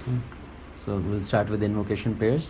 So we'll start with invocation prayers.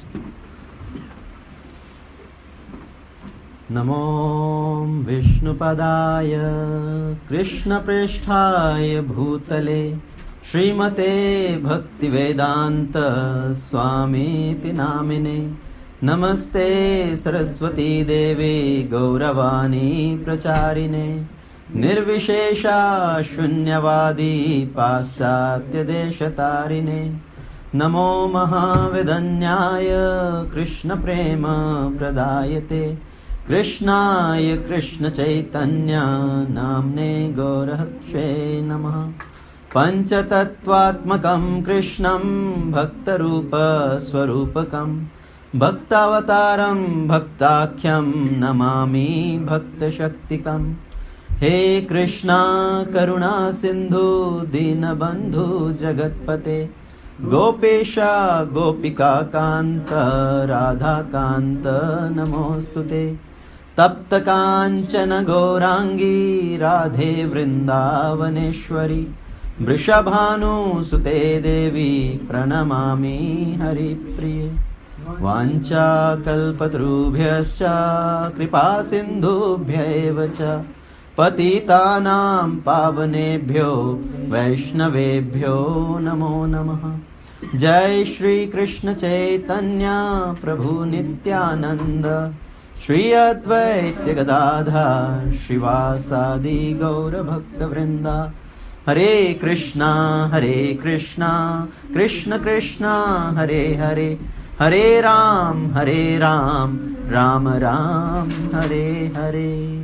Namo Vishnupadaya Krishna Prishthaya Bhutale Srimate Bhaktivedanta Swamiti Namine Namaste Saraswati Devi Gauravani Pracharine Nirvishesha Shunyavadi Paschatya Deshatarine Namo Mahavedanyaya Krishna Prema Pradayate Krishnaya Krishna Chaitanya Namne Gaurahakshe Namaha Panchatattvatmakam Krishnam Bhaktarupa Swarupakam Bhaktavataram Bhaktakhyam Namami Bhaktashaktikam He Krishna Karuna Sindhu Dinabandhu Jagatpate Gopesha Gopika Kanta Radha Kanta Namostute Tapta Kanchana Gaurangi Radhe Vrindavaneshwari Vrishabhanu Sute Devi Pranamami Haripriye Vancha Kalpatrubhyascha Kripa Sindhubhya Cha Patitanam Pavanebhyo Vaishnavebhyo Namo Namaha Jai Shri Krishna Chaitanya Prabhu Nityananda Shri Advaita Gadadhar Shivasadi Gaura Bhakta Vrinda Hare Krishna Krishna Krishna Hare Hare Hare Ram Ram Ram Hare Hare.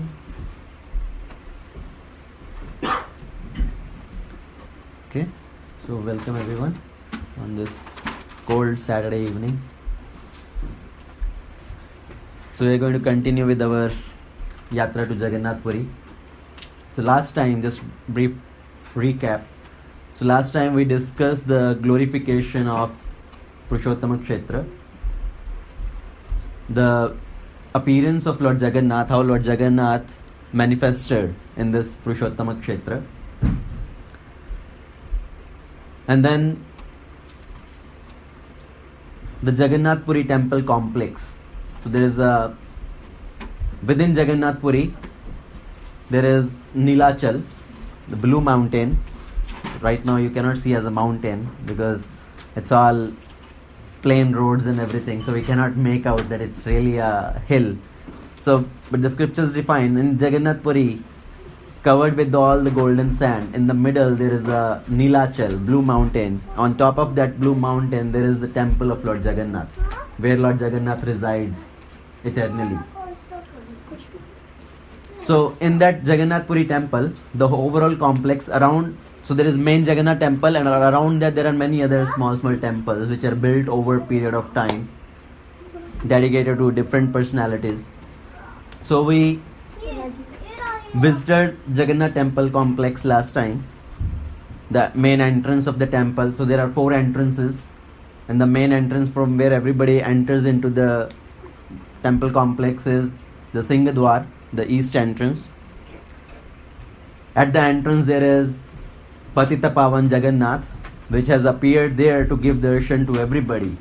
Okay, so welcome everyone on this cold Saturday evening. So we are going to continue with our Yatra to Jagannath Puri. So last time, just brief recap. So last time we discussed the glorification of Purushottama Kshetra, the appearance of Lord Jagannath, how Lord Jagannath manifested in this Purushottama Kshetra. And then the Jagannath Puri temple complex. So there is within Jagannath Puri, there is Nilachal, the blue mountain. Right now you cannot see as a mountain because it's all plain roads and everything. So we cannot make out that it's really a hill. So, but the scriptures define in Jagannath Puri, covered with all the golden sand. In the middle there is a Nilachal, blue mountain. On top of that blue mountain there is the temple of Lord Jagannath, where Lord Jagannath resides eternally. So in that Jagannath Puri temple, the overall complex around, so there is main Jagannath temple, and around that there are many other small temples which are built over a period of time, dedicated to different personalities. So we visited Jagannath temple complex last time, the main entrance of the temple. So there are 4 entrances, and the main entrance from where everybody enters into the temple complex is the Singadwar, the east entrance. At the entrance there is Patita Pavan Jagannath, which has appeared there to give darshan to everybody.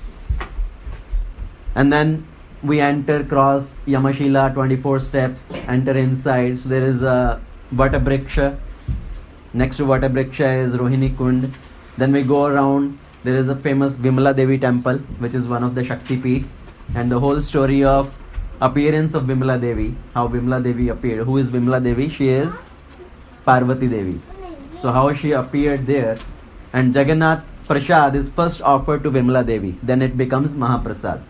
And then we enter, cross Yamashila, 24 steps, enter inside. So there is a Vatabriksha. Next to Vatabriksha is Rohini Kund. Then we go around. There is a famous Vimala Devi temple, which is one of the Shakti Peeth. And the whole story of appearance of Vimala Devi, how Vimala Devi appeared. Who is Vimala Devi? She is Parvati Devi. So how she appeared there. And Jagannath Prasad is first offered to Vimala Devi. Then it becomes Mahaprasad.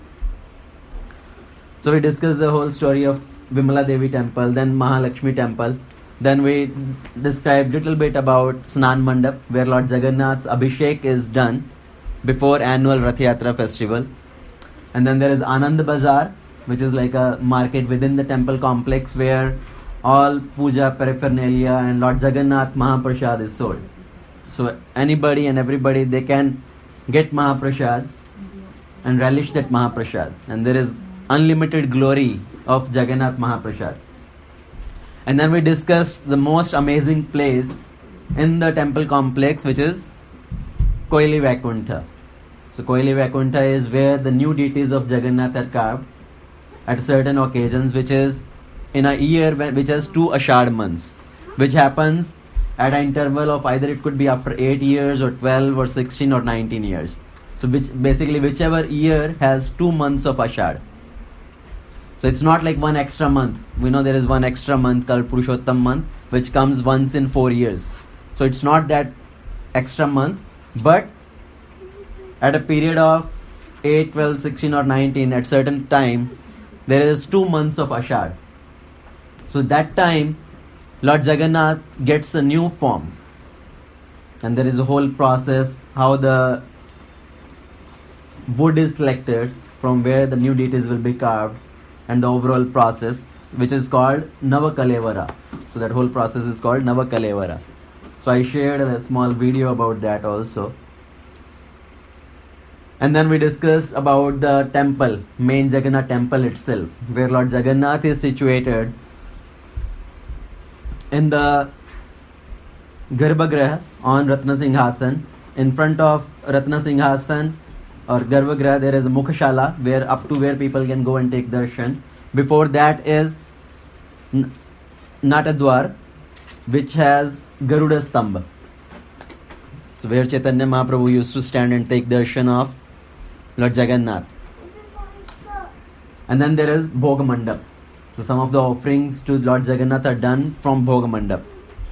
So we discussed the whole story of Vimala Devi temple, then Mahalakshmi temple. Then we described little bit about Snan Mandap, where Lord Jagannath's Abhishek is done before annual Rath Yatra festival. And then there is Anand Bazaar, which is like a market within the temple complex where all puja paraphernalia and Lord Jagannath Mahaprasad is sold. So anybody and everybody, they can get Mahaprasad and relish that Mahaprasad. And there is unlimited glory of Jagannath Mahaprasad. And then we discussed the most amazing place in the temple complex, which is Koili Vaikuntha. So Koili Vaikuntha is where the new deities of Jagannath are carved at certain occasions, which is in a year which has 2 Ashad months, which happens at an interval of either it could be after 8 years or 12 or 16 or 19 years. So whichever year has 2 months of Ashad. So it's not like one extra month. We know there is one extra month called Purushottam month, which comes once in 4 years. So it's not that extra month, but at a period of 8, 12, 16 or 19 at certain time, there is 2 months of Ashad. So that time, Lord Jagannath gets a new form. And there is a whole process how the wood is selected from where the new deities will be carved, and the overall process, which is called Navakalevara. So that whole process is called Navakalevara. So I shared a small video about that also. And then we discussed about the temple, main Jagannath temple itself, where Lord Jagannath is situated in the Garbhagriha on Ratna Singhasan. In front of Ratna Singhasan or Garbhagriha, there is a Mukhashala, where up to where people can go and take darshan. Before that is Natadwar, which has Garuda Stambha. So where Chaitanya Mahaprabhu used to stand and take darshan of Lord Jagannath. And then there is Bhoga Mandap. So some of the offerings to Lord Jagannath are done from Bhoga Mandap.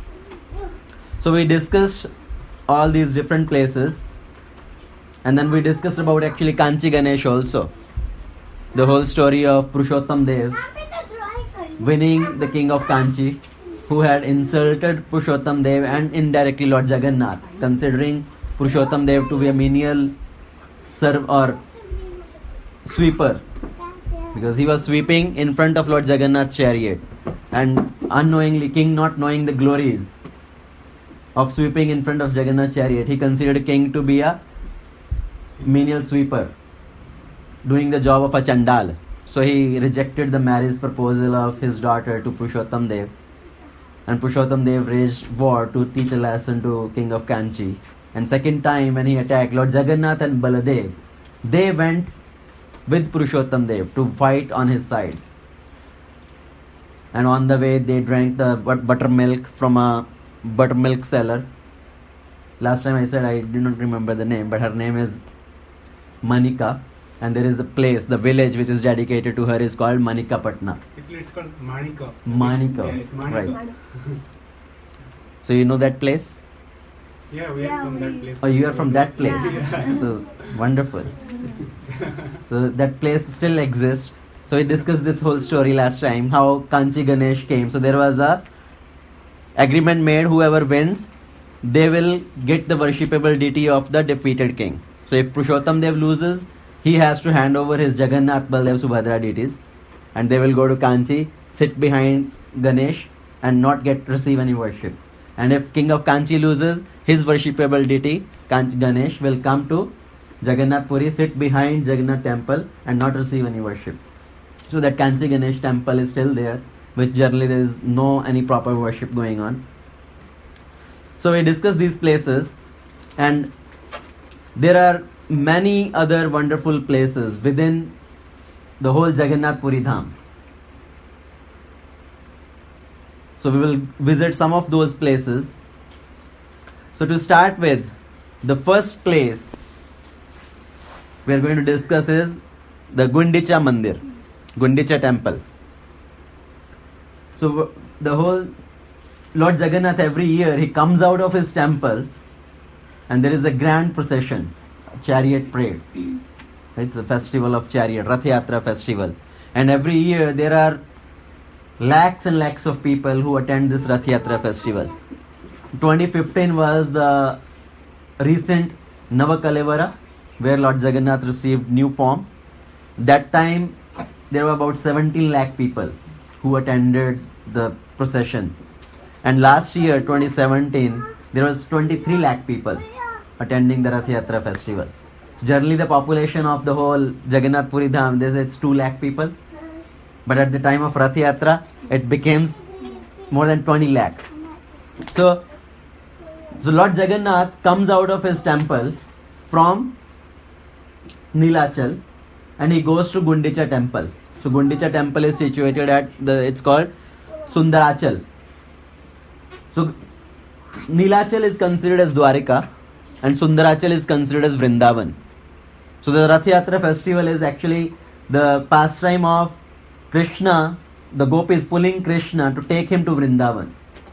So we discussed all these different places. And then we discussed about actually Kanchi Ganesh also. The whole story of Purushottam Dev winning the king of Kanchi, who had insulted Purushottam Dev and indirectly Lord Jagannath, considering Purushottam Dev to be a menial serve or sweeper, because he was sweeping in front of Lord Jagannath's chariot, and unknowingly, king not knowing the glories of sweeping in front of Jagannath's chariot, he considered king to be a menial sweeper doing the job of a chandal. So he rejected the marriage proposal of his daughter to Purushottam Dev, and Purushottam Dev waged war to teach a lesson to king of Kanchi. And second time when he attacked Lord Jagannath and Baladev, they went with Purushottam Dev to fight on his side. And on the way they drank the buttermilk from a buttermilk seller. Last time I said I do not remember the name, but her name is Manika. And there is a place, the village which is dedicated to her is called Manikapatna. It's called Manika. Manika, Yeah, it's Manika. right. So you know that place? Yeah, we are from that place. Oh, you are from that place? Yeah. So, wonderful. So that place still exists. So we discussed this whole story last time, how Kanchi Ganesh came. So there was a agreement made, whoever wins, they will get the worshipable deity of the defeated king. So if Purushottam Dev loses, he has to hand over his Jagannath, Baldev, Subhadra deities, and they will go to Kanchi, sit behind Ganesh and not receive any worship. And if king of Kanchi loses, his worshipable deity, Kanchi Ganesh, will come to Jagannath Puri, sit behind Jagannath temple and not receive any worship. So that Kanchi Ganesh temple is still there, which generally there is no any proper worship going on. So we discussed these places, and there are many other wonderful places within the whole Jagannath Puri Dham. So we will visit some of those places. So to start with, the first place we are going to discuss is the Gundicha Mandir, Gundicha temple. So the whole Lord Jagannath, every year he comes out of his temple and there is a grand procession, chariot parade. It's the festival of chariot, Rath Yatra festival. And every year there are lakhs and lakhs of people who attend this Rath Yatra festival. 2015 was the recent Navakalevara, where Lord Jagannath received new form. That time there were about 17 lakh people who attended the procession. And last year, 2017, there was 23 lakh people attending the Rath Yatra festival. Generally the population of the whole Jagannath Puri Dham, it's 2 lakh people. But at the time of Rath Yatra, it becomes more than 20 lakh. So Lord Jagannath comes out of his temple from Nilachal and he goes to Gundicha temple. So Gundicha temple is situated at it's called Sundarachal. So Nilachal is considered as Dwarika and Sundarachal is considered as Vrindavan. So the Rath Yatra festival is actually the pastime of Krishna, the gopis pulling Krishna to take him to Vrindavan.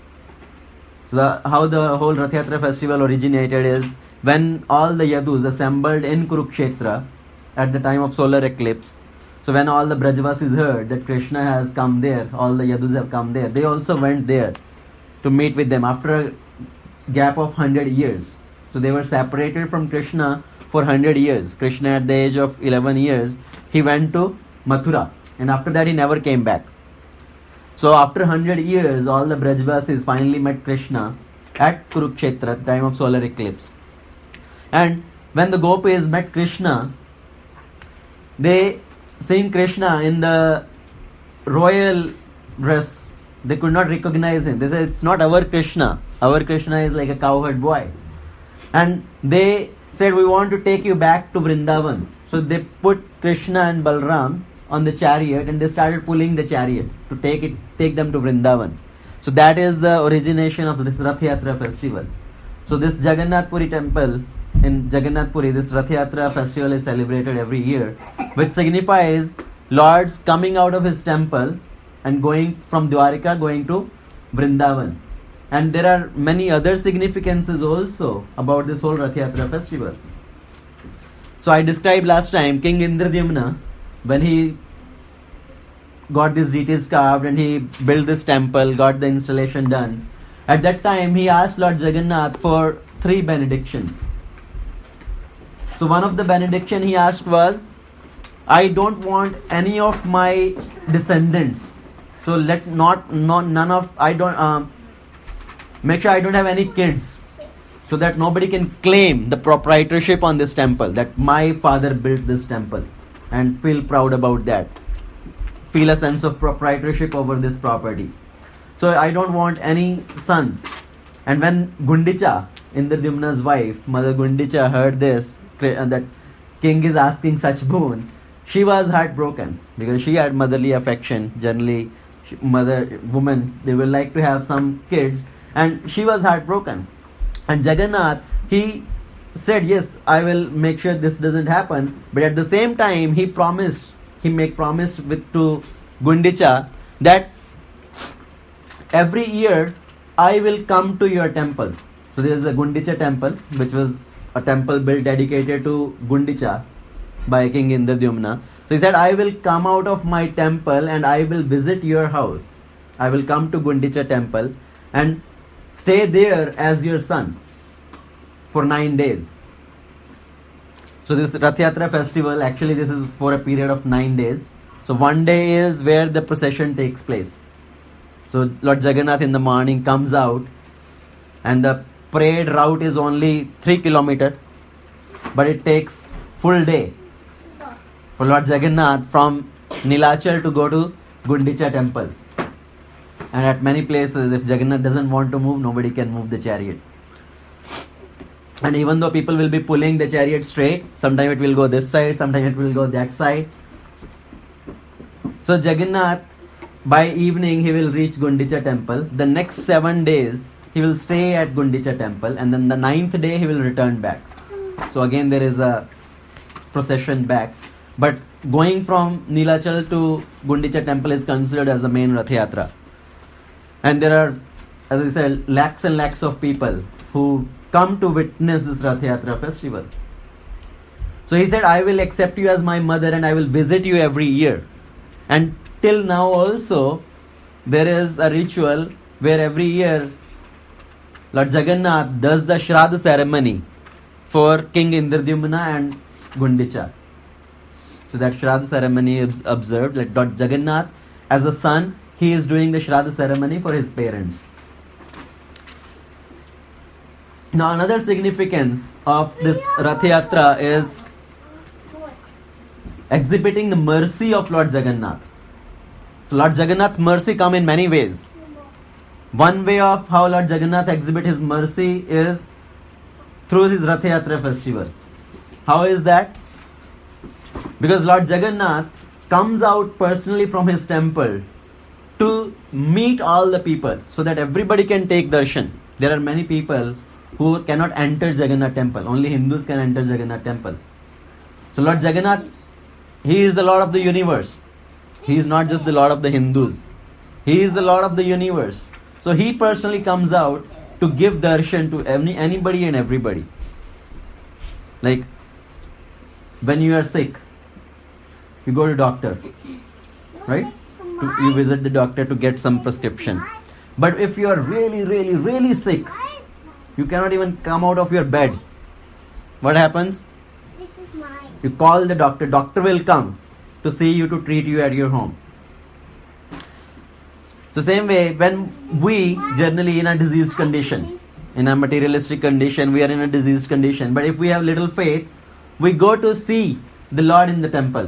So how the whole Rath Yatra festival originated is when all the Yadus assembled in Kurukshetra at the time of solar eclipse. So when all the Brajavasis heard that Krishna has come there, all the Yadus have come there, they also went there to meet with them after a gap of 100 years. So they were separated from Krishna for 100 years. Krishna at the age of 11 years, he went to Mathura and after that he never came back. So after 100 years, all the Brajavasis finally met Krishna at Kurukshetra at the time of solar eclipse. And when the gopis met Krishna, they seeing Krishna in the royal dress, they could not recognize him. They said, it's not our Krishna. Our Krishna is like a cowherd boy. And they said, we want to take you back to Vrindavan. So they put Krishna and Balram on the chariot and they started pulling the chariot to take them to Vrindavan. So that is the origination of this Rath Yatra festival. So this Jagannath Puri temple in Jagannath Puri, this Rath Yatra festival is celebrated every year, which signifies Lord's coming out of his temple and going from Dwarika going to Vrindavan. And there are many other significances also about this whole Rath Yatra festival. So I described last time King Indradyumna, when he got these deities carved and he built this temple, got the installation done. At that time he asked Lord Jagannath for 3 benedictions. So one of the benediction he asked was, I don't want any of my descendants. So make sure I don't have any kids, so that nobody can claim the proprietorship on this temple, that my father built this temple, and feel proud about that. Feel a sense of proprietorship over this property. So I don't want any sons. And when Gundicha, Indradyumna's wife, Mother Gundicha, heard this, that king is asking such boon, she was heartbroken because she had motherly affection. Generally, women, they will like to have some kids, and she was heartbroken. And Jagannath, he said, yes, I will make sure this doesn't happen. But at the same time, he promised to Gundicha that every year I will come to your temple. So there is a Gundicha temple, which was a temple built dedicated to Gundicha by King Indradyumna. So he said, I will come out of my temple and I will visit your house. I will come to Gundicha temple and stay there as your son for 9 days. So this Rath Yatra festival, actually this is for a period of 9 days. So one day is where the procession takes place. So Lord Jagannath in the morning comes out and the parade route is only 3 kilometers, but it takes full day for Lord Jagannath from Nilachal to go to Gundicha temple. And at many places, if Jagannath doesn't want to move, nobody can move the chariot. And even though people will be pulling the chariot straight, sometimes it will go this side, sometimes it will go that side. So Jagannath, by evening, he will reach Gundicha temple. The next 7 days, he will stay at Gundicha temple, and then the 9th day, he will return back. So again, there is a procession back. But going from Nilachal to Gundicha temple is considered as the main Rath Yatra. And there are, as I said, lakhs and lakhs of people who come to witness this Rath Yatra festival. So he said, I will accept you as my mother and I will visit you every year. And till now also, there is a ritual where every year Lord Jagannath does the Shraddha ceremony for King Indradyumna and Gundicha. So that Shraddha ceremony is observed. Like Lord Jagannath, as a son, he is doing the Shraddha ceremony for his parents. Now another significance of this Rath Yatra is exhibiting the mercy of Lord Jagannath. So Lord Jagannath's mercy come in many ways. One way of how Lord Jagannath exhibit his mercy is through his Rath Yatra festival. How is that? Because Lord Jagannath comes out personally from his temple to meet all the people so that everybody can take darshan. There are many people who cannot enter Jagannath temple. Only Hindus can enter Jagannath temple. So Lord Jagannath, he is the Lord of the universe. He is not just the Lord of the Hindus. He is the Lord of the universe. So he personally comes out to give darshan to anybody and everybody. Like when you are sick, you go to doctor, right? You visit the doctor to get some prescription. But if you are really sick, you cannot even come out of your bed. What happens? You call the doctor. Doctor will come to see you, to treat you at your home. So same way, when we generally in a diseased condition, in a materialistic condition, we are in a diseased condition. But if we have little faith, we go to see the Lord in the temple.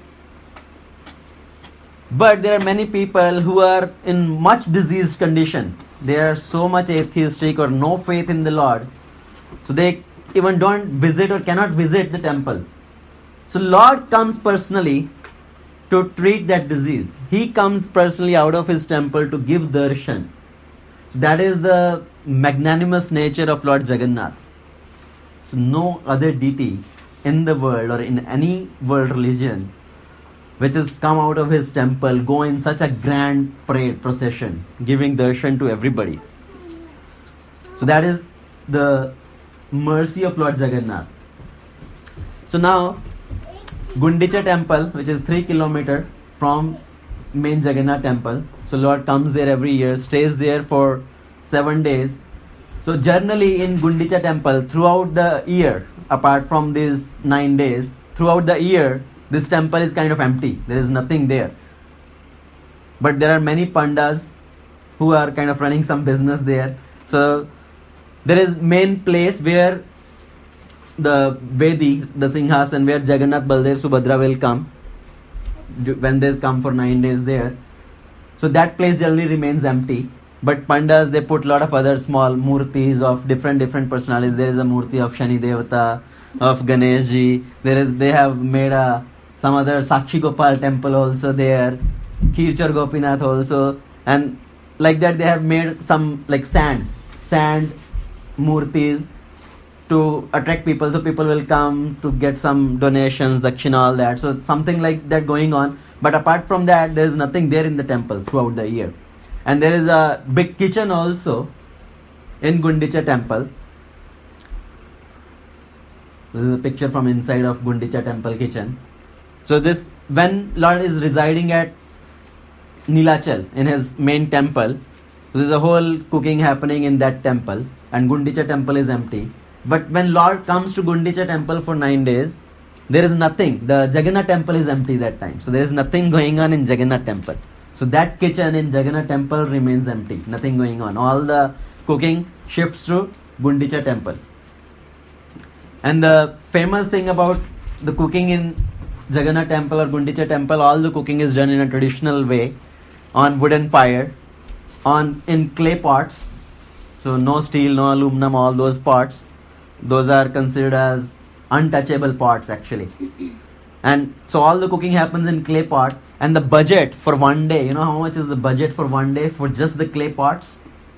But there are many people who are in much diseased condition. They are so much atheistic or no faith in the Lord. So they even don't visit or cannot visit the temple. So Lord comes personally to treat that disease. He comes personally out of his temple to give darshan. That is the magnanimous nature of Lord Jagannath. So no other deity in the world or in any world religion which has come out of his temple go in such a grand parade procession, giving darshan to everybody. So that is the mercy of Lord Jagannath. So now Gundicha temple, which is 3 kilometers from main Jagannath temple. So Lord comes there every year, stays there for 7 days. So generally in Gundicha temple, throughout the year, apart from these 9 days, throughout the year, this temple is kind of empty. There is nothing there. But there are many pandas who are kind of running some business there. So there is main place where the Vedi, the Singhasan, where Jagannath, Baldev, Subhadra will come when they come for 9 days there. So that place generally remains empty. But pandas, they put a lot of other small murtis of different personalities. There is a murti of Shani Devata, of Ganeshji. They have made some other Sakshi Gopal temple also there, Kirchar Gopinath also, and like that they have made some like sand murtis to attract people, so people will come to get some donations, dakshina, all that. So something like that going on. But apart from that, there is nothing there in the temple throughout the year. And there is a big kitchen also in Gundicha temple. This is a picture from inside of Gundicha temple kitchen. So this, when Lord is residing at Nilachal in his main temple, so there is a whole cooking happening in that temple, and Gundicha temple is empty. But when Lord comes to Gundicha temple for 9 days, there is nothing. The Jagannath temple is empty that time. So there is nothing going on in Jagannath temple. So that kitchen in Jagannath temple remains empty. Nothing going on. All the cooking shifts to Gundicha temple. And the famous thing about the cooking in Jagannath temple or Gundicha temple, all the cooking is done in a traditional way on wooden fire, in clay pots. So no steel, no aluminum, all those pots. Those are considered as untouchable pots actually. And so all the cooking happens in clay pot. And the budget for 1 day, you know how much is the budget for 1 day for just the clay pots?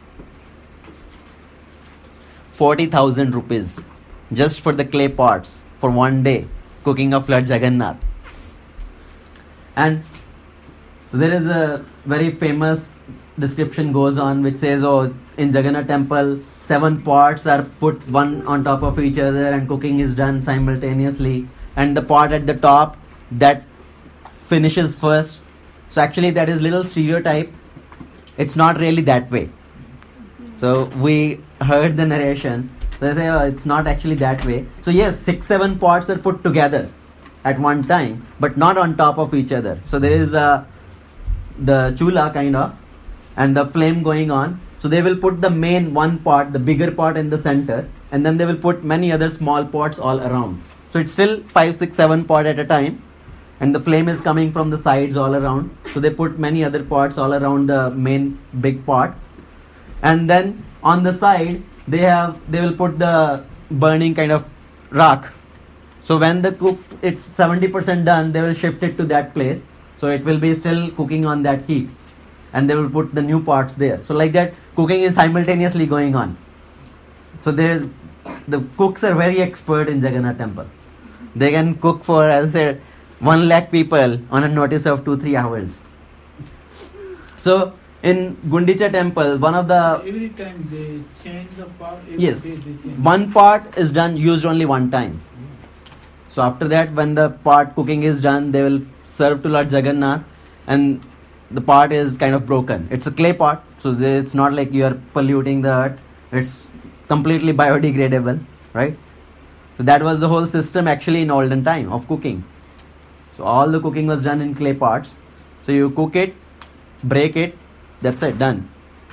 40,000 rupees. Just for the clay pots for 1 day cooking of Lord Jagannath. And there is a very famous description goes on which says, oh, in Jagannath temple 7 pots are put one on top of each other and cooking is done simultaneously, and the pot at the top that finishes first. So actually that is little stereotype. It's not really that way. So we heard the narration. They say, oh, it's not actually that way. So yes, 6-7 pots are put together at one time, but not on top of each other. So there is the chula kind of, and the flame going on. So they will put the main one pot, the bigger pot in the center, and then they will put many other small pots all around. So it's still 5, 6, 7 pot at a time, and the flame is coming from the sides all around. So they put many other pots all around the main big pot, and then on the side they will put the burning kind of rock. So when the cook, it's 70% done, they will shift it to that place. So it will be still cooking on that heat. And they will put the new pots there. So like that, cooking is simultaneously going on. So the cooks are very expert in Jagannath temple. They can cook for, as I said, 1 lakh people on a notice of 2-3 hours. So in Gundicha temple, one of the... Every time they change the pot. Yes, Day they change. one pot is used only one time. So after that, when the pot cooking is done, they will serve to Lord Jagannath, and the pot is kind of broken. It's a clay pot, so it's not like you are polluting the earth. It's completely biodegradable, right? So that was the whole system actually in olden time of cooking. So all the cooking was done in clay pots. So you cook it, break it, that's it, done.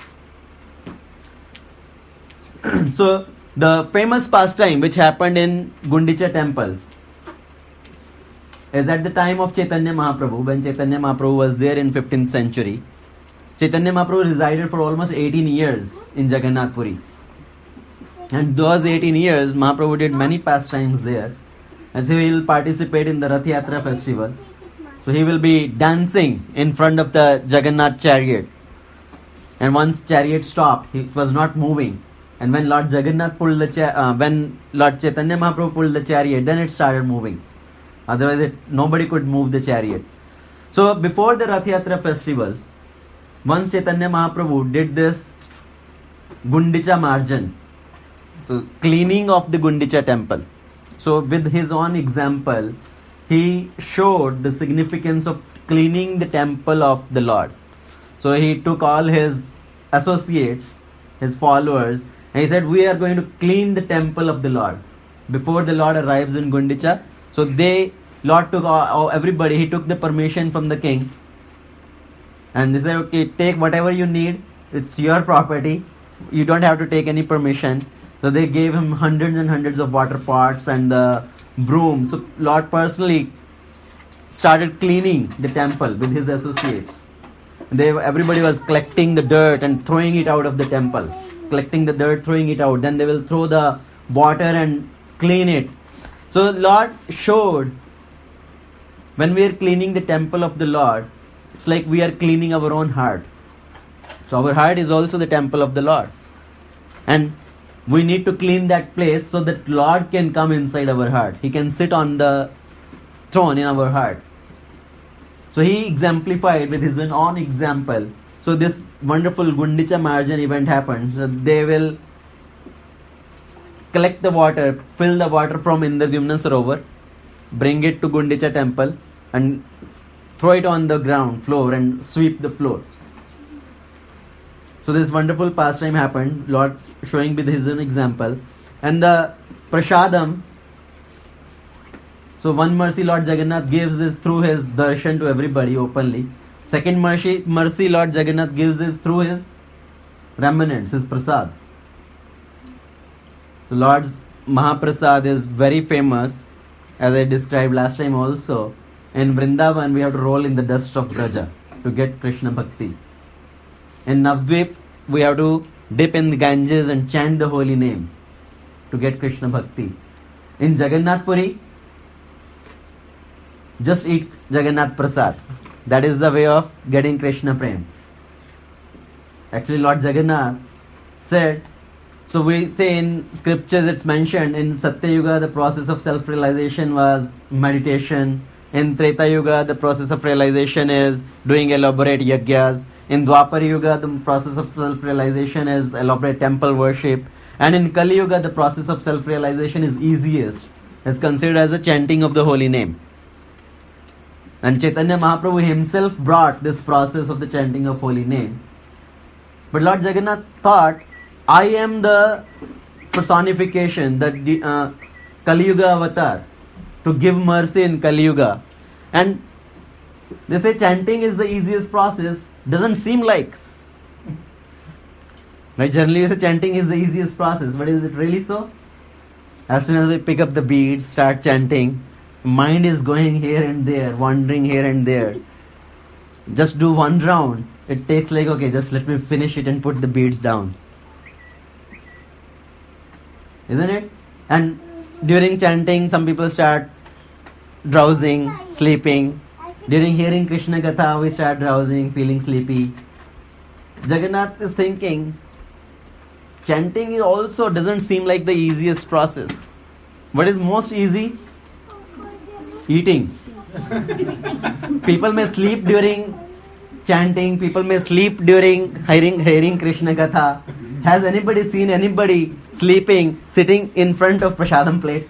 So the famous pastime which happened in Gundicha temple is at the time of Chaitanya Mahaprabhu. When Chaitanya Mahaprabhu was there in 15th century, Chaitanya Mahaprabhu resided for almost 18 years in Jagannath Puri. And those 18 years, Mahaprabhu did many pastimes there. And so he will participate in the Rath Yatra festival. So he will be dancing in front of the Jagannath chariot. And once chariot stopped, it was not moving. And when Lord Jagannath pulled the when Lord Chaitanya Mahaprabhu pulled the chariot, then it started moving. Otherwise, nobody could move the chariot. So before the Rath Yatra festival, once Chaitanya Mahaprabhu did this Gundicha Marjan, so cleaning of the Gundicha temple. So with his own example, he showed the significance of cleaning the temple of the Lord. So he took all his associates, his followers, and he said, we are going to clean the temple of the Lord before the Lord arrives in Gundicha. So Lord took everybody, he took the permission from the king. And they said, okay, take whatever you need. It's your property. You don't have to take any permission. So they gave him hundreds and hundreds of water pots and the brooms. So Lord personally started cleaning the temple with his associates. Everybody was collecting the dirt and throwing it out of the temple. Collecting the dirt, throwing it out. Then they will throw the water and clean it. So Lord showed, when we are cleaning the temple of the Lord, it's like we are cleaning our own heart. So our heart is also the temple of the Lord. And we need to clean that place so that Lord can come inside our heart. He can sit on the throne in our heart. So he exemplified with his own example. So this wonderful Gundicha Marjan event happened. So they will collect the water, fill the water from Indradyumna Sarovar, bring it to Gundicha temple and throw it on the ground floor and sweep the floor. So this wonderful pastime happened, Lord showing with his own example. And the prasadam, so one mercy Lord Jagannath gives this through his darshan to everybody openly. Second mercy Lord Jagannath gives this through his remnants, his prasad. So Lord's Mahaprasad is very famous, as I described last time also. In Vrindavan, we have to roll in the dust of Braja to get Krishna Bhakti. In Navdvip, we have to dip in the Ganges and chant the holy name to get Krishna Bhakti. In Jagannath Puri, just eat Jagannath Prasad. That is the way of getting Krishna Prem. Actually, Lord Jagannath said, so we say in scriptures it's mentioned, in Satya Yuga the process of self-realization was meditation. In Treta Yuga the process of realization is doing elaborate yagyas. In Dwapara Yuga the process of self-realization is elaborate temple worship. And in Kali Yuga the process of self-realization is easiest. It's considered as a chanting of the holy name. And Chaitanya Mahaprabhu himself brought this process of the chanting of holy name. But Lord Jagannath thought, I am the personification, the Kali Yuga avatar, to give mercy in Kali Yuga. And they say chanting is the easiest process. Doesn't seem like. Right? Generally you say chanting is the easiest process, but is it really so? As soon as we pick up the beads, start chanting, mind is going here and there, wandering here and there. Just do one round. It takes like, okay, just let me finish it and put the beads down. Isn't it? And during chanting, some people start drowsing, sleeping. During hearing Krishna Katha, we start drowsing, feeling sleepy. Jagannath is thinking, chanting also doesn't seem like the easiest process. What is most easy? Eating. People may sleep during chanting, people may sleep during hearing Krishna Katha. Has anybody seen anybody sleeping, sitting in front of prasadam plate?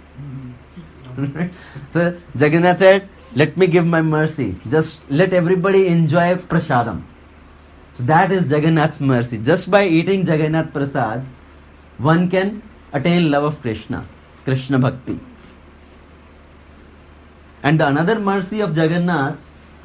So Jagannath said, let me give my mercy. Just let everybody enjoy prasadam. So that is Jagannath's mercy. Just by eating Jagannath Prasad, one can attain love of Krishna, Krishna Bhakti. And the another mercy of Jagannath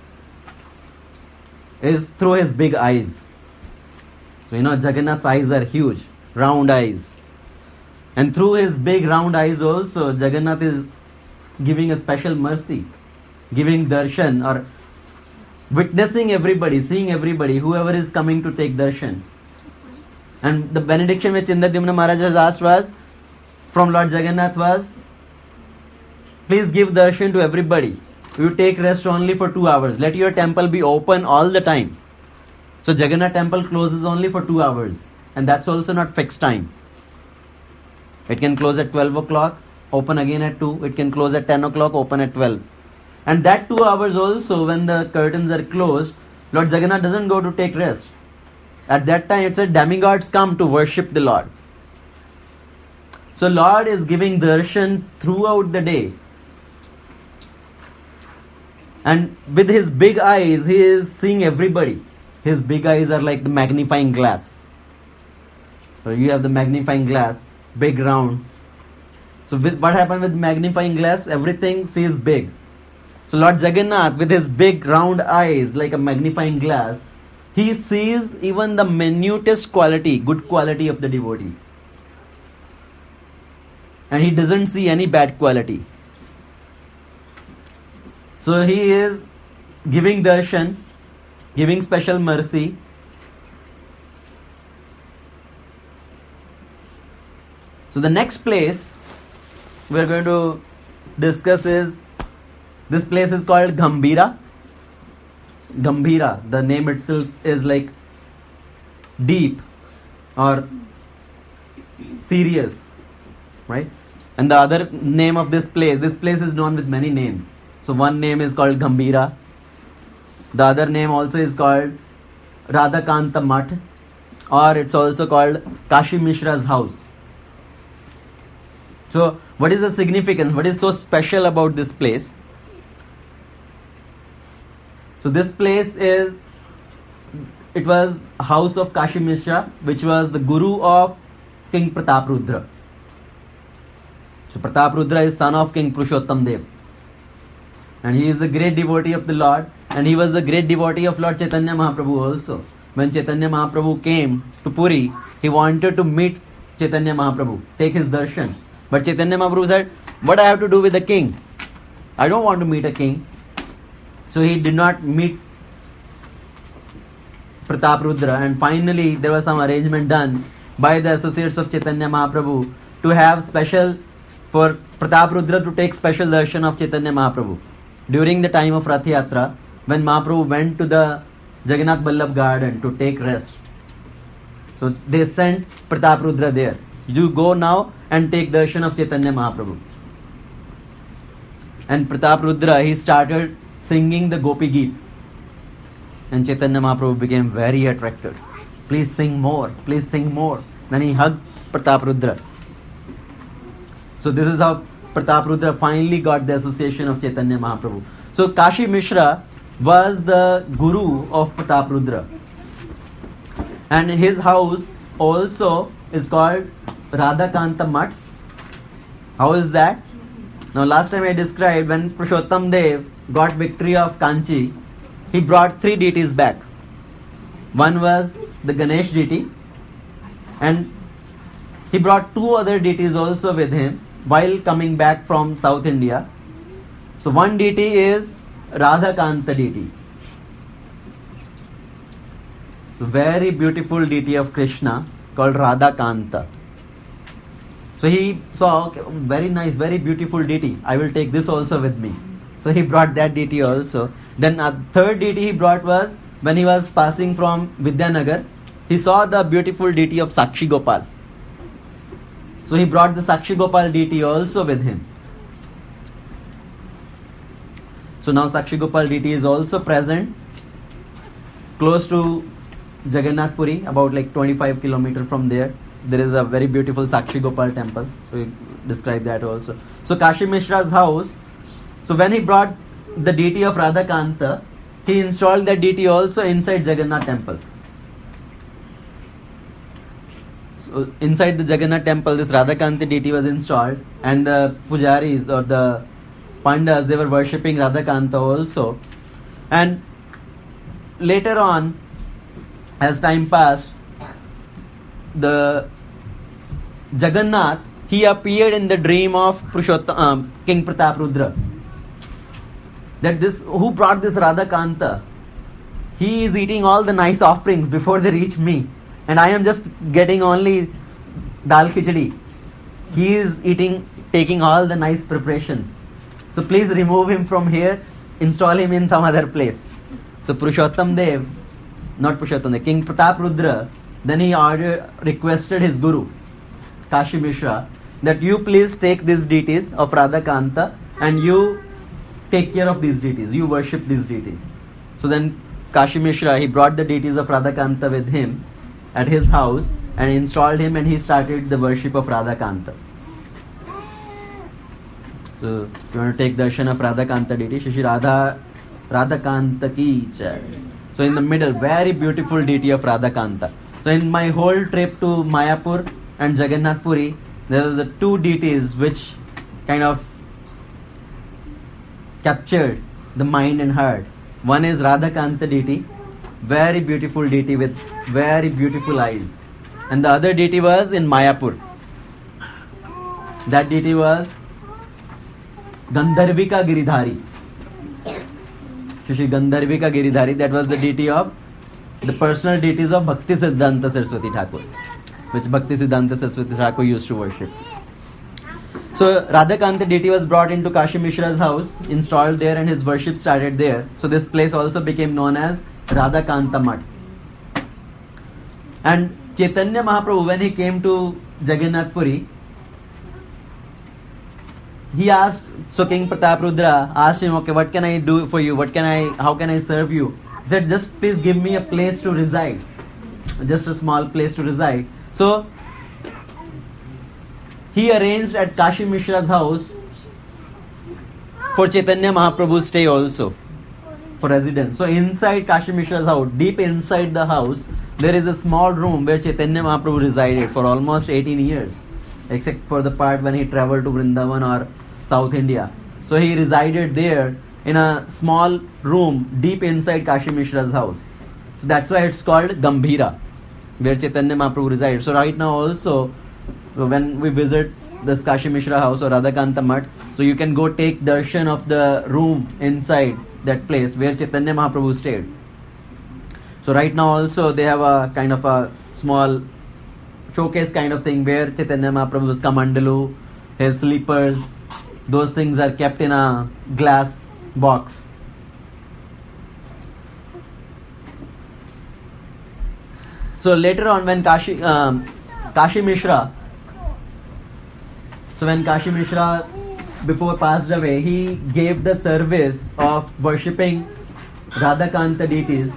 is through his big eyes. So Jagannath's eyes are huge, round eyes. And through his big round eyes also, Jagannath is giving a special mercy, giving darshan or witnessing everybody, seeing everybody, whoever is coming to take darshan. And the benediction which Indradyumna Maharaj has asked was, from Lord Jagannath was, please give darshan to everybody. You take rest only for 2 hours. Let your temple be open all the time. So Jagannath temple closes only for 2 hours. And that's also not fixed time. It can close at 12 o'clock, open again at 2. It can close at 10 o'clock, open at 12. And that 2 hours also, when the curtains are closed, Lord Jagannath doesn't go to take rest. At that time, it said demigods come to worship the Lord. So Lord is giving darshan throughout the day. And with his big eyes, he is seeing everybody. His big eyes are like the magnifying glass. So you have the magnifying glass, big round. So what happened with magnifying glass? Everything sees big. So Lord Jagannath, with his big round eyes like a magnifying glass, he sees even the minutest quality, good quality of the devotee. And he doesn't see any bad quality. So he is giving darshan, giving special mercy. So the next place we are going to discuss is, this place is called Gambhira. Gambhira, the name itself is like deep or serious, right? And the other name of this place is known with many names. So one name is called Gambhira. The other name also is called Radhakanta Math, or it's also called Kashi Mishra's house. So what is the significance? What is so special about this place? So this place it was house of Kashi Mishra, which was the guru of King Prataprudra. So Prataprudra is son of King Purushottam Dev. And he is a great devotee of the Lord. And he was a great devotee of Lord Chaitanya Mahaprabhu also. When Chaitanya Mahaprabhu came to Puri, he wanted to meet Chaitanya Mahaprabhu, take his darshan. But Chaitanya Mahaprabhu said, what I have to do with the king? I don't want to meet a king. So he did not meet Prataprudra. And finally there was some arrangement done by the associates of Chaitanya Mahaprabhu to have special, for Prataprudra to take special darshan of Chaitanya Mahaprabhu. During the time of Rath Yatra, when Mahaprabhu went to the Jagannath Vallabh garden to take rest. So they sent Prataprudra there. You go now and take darshan of Chaitanya Mahaprabhu. And Prataprudra, he started singing the Gopi Geet. And Chaitanya Mahaprabhu became very attracted. Please sing more, please sing more. Then he hugged Prataprudra. So this is how Prataprudra finally got the association of Chaitanya Mahaprabhu. So Kashi Mishra was the guru of Prataprudra. And his house also is called Radhakanta Math. How is that? Now last time I described, when Purushottam Dev got victory of Kanchi, he brought 3 deities back. One was the Ganesh deity, and he brought 2 other deities also with him while coming back from South India. So one deity is Radhakanta deity. Very beautiful deity of Krishna called Radhakanta. So he saw, okay, very nice, very beautiful deity. I will take this also with me. So he brought that deity also. Then a third deity he brought was when he was passing from Vidyanagar, he saw the beautiful deity of Sakshi Gopal. So he brought the Sakshi Gopal deity also with him. So now Sakshi Gopal deity is also present close to Jagannath Puri, about like 25 kilometers from there. There is a very beautiful Sakshi Gopal temple. So he described that also. So Kashi Mishra's house, so when he brought the deity of Radhakanta, he installed that deity also inside Jagannath temple. So inside the Jagannath temple, this Radhakanta deity was installed, and the pujaris or the pandas, they were worshipping Radhakanta also. And later on, as time passed, the Jagannath, he appeared in the dream of King Prataprudra. That this, who brought this Radhakanta? He is eating all the nice offerings before they reach me, and I am just getting only dal khichdi. He is eating, taking all the nice preparations. So please remove him from here, install him in some other place. So Purushottam Dev, not Purushottam Dev, King Prataprudra, then he requested his guru, Kashi Mishra, that you please take these deities of Radhakanta and you take care of these deities, you worship these deities. So then Kashi Mishra, he brought the deities of Radhakanta with him at his house and installed him, and he started the worship of Radhakanta. So if you want to take darshan of Radhakanta deity, Shri Radhakanta ki jai. So in the middle, very beautiful deity of Radhakanta. So in my whole trip to Mayapur and Jagannath Puri, there was the two deities which kind of captured the mind and heart. One is Radhakanta deity, very beautiful deity with very beautiful eyes. And the other deity was in Mayapur. That deity was Gandharvika Giridhari. Shri Gandharvika Giridhari, that was the deity of the personal deities of Bhakti Siddhanta Saraswati Thakur, which Bhakti Siddhanta Saraswati Thakur used to worship. So Radhakanta deity was brought into Kashi Mishra's house, installed there, and his worship started there. So this place also became known as Radhakanta Mat. And Chaitanya Mahaprabhu, when he came to Jagannath Puri, he asked, so King Prataprudra asked him, okay, what can I do for you? How can I serve you? He said, just please give me a place to reside. Just a small place to reside. So he arranged at Kashi Mishra's house for Chaitanya Mahaprabhu's stay also, for residence. So inside Kashi Mishra's house, deep inside the house, there is a small room where Chaitanya Mahaprabhu resided for almost 18 years, except for the part when he traveled to Vrindavan or South India. So he resided there in a small room deep inside Kashi Mishra's house. So that's why it's called Gambhira, where Chaitanya Mahaprabhu resided. So right now also, when we visit this Kashi Mishra house or Radhakanta Mat, so you can go take darshan of the room inside that place where Chaitanya Mahaprabhu stayed. So right now also they have a kind of a small showcase kind of thing where Chaitanya Mahaprabhu's kamandalu, his slippers, those things are kept in a glass box. So later on when Kashi Mishra, so when Kashi Mishra before passed away, he gave the service of worshipping Radhakanta deities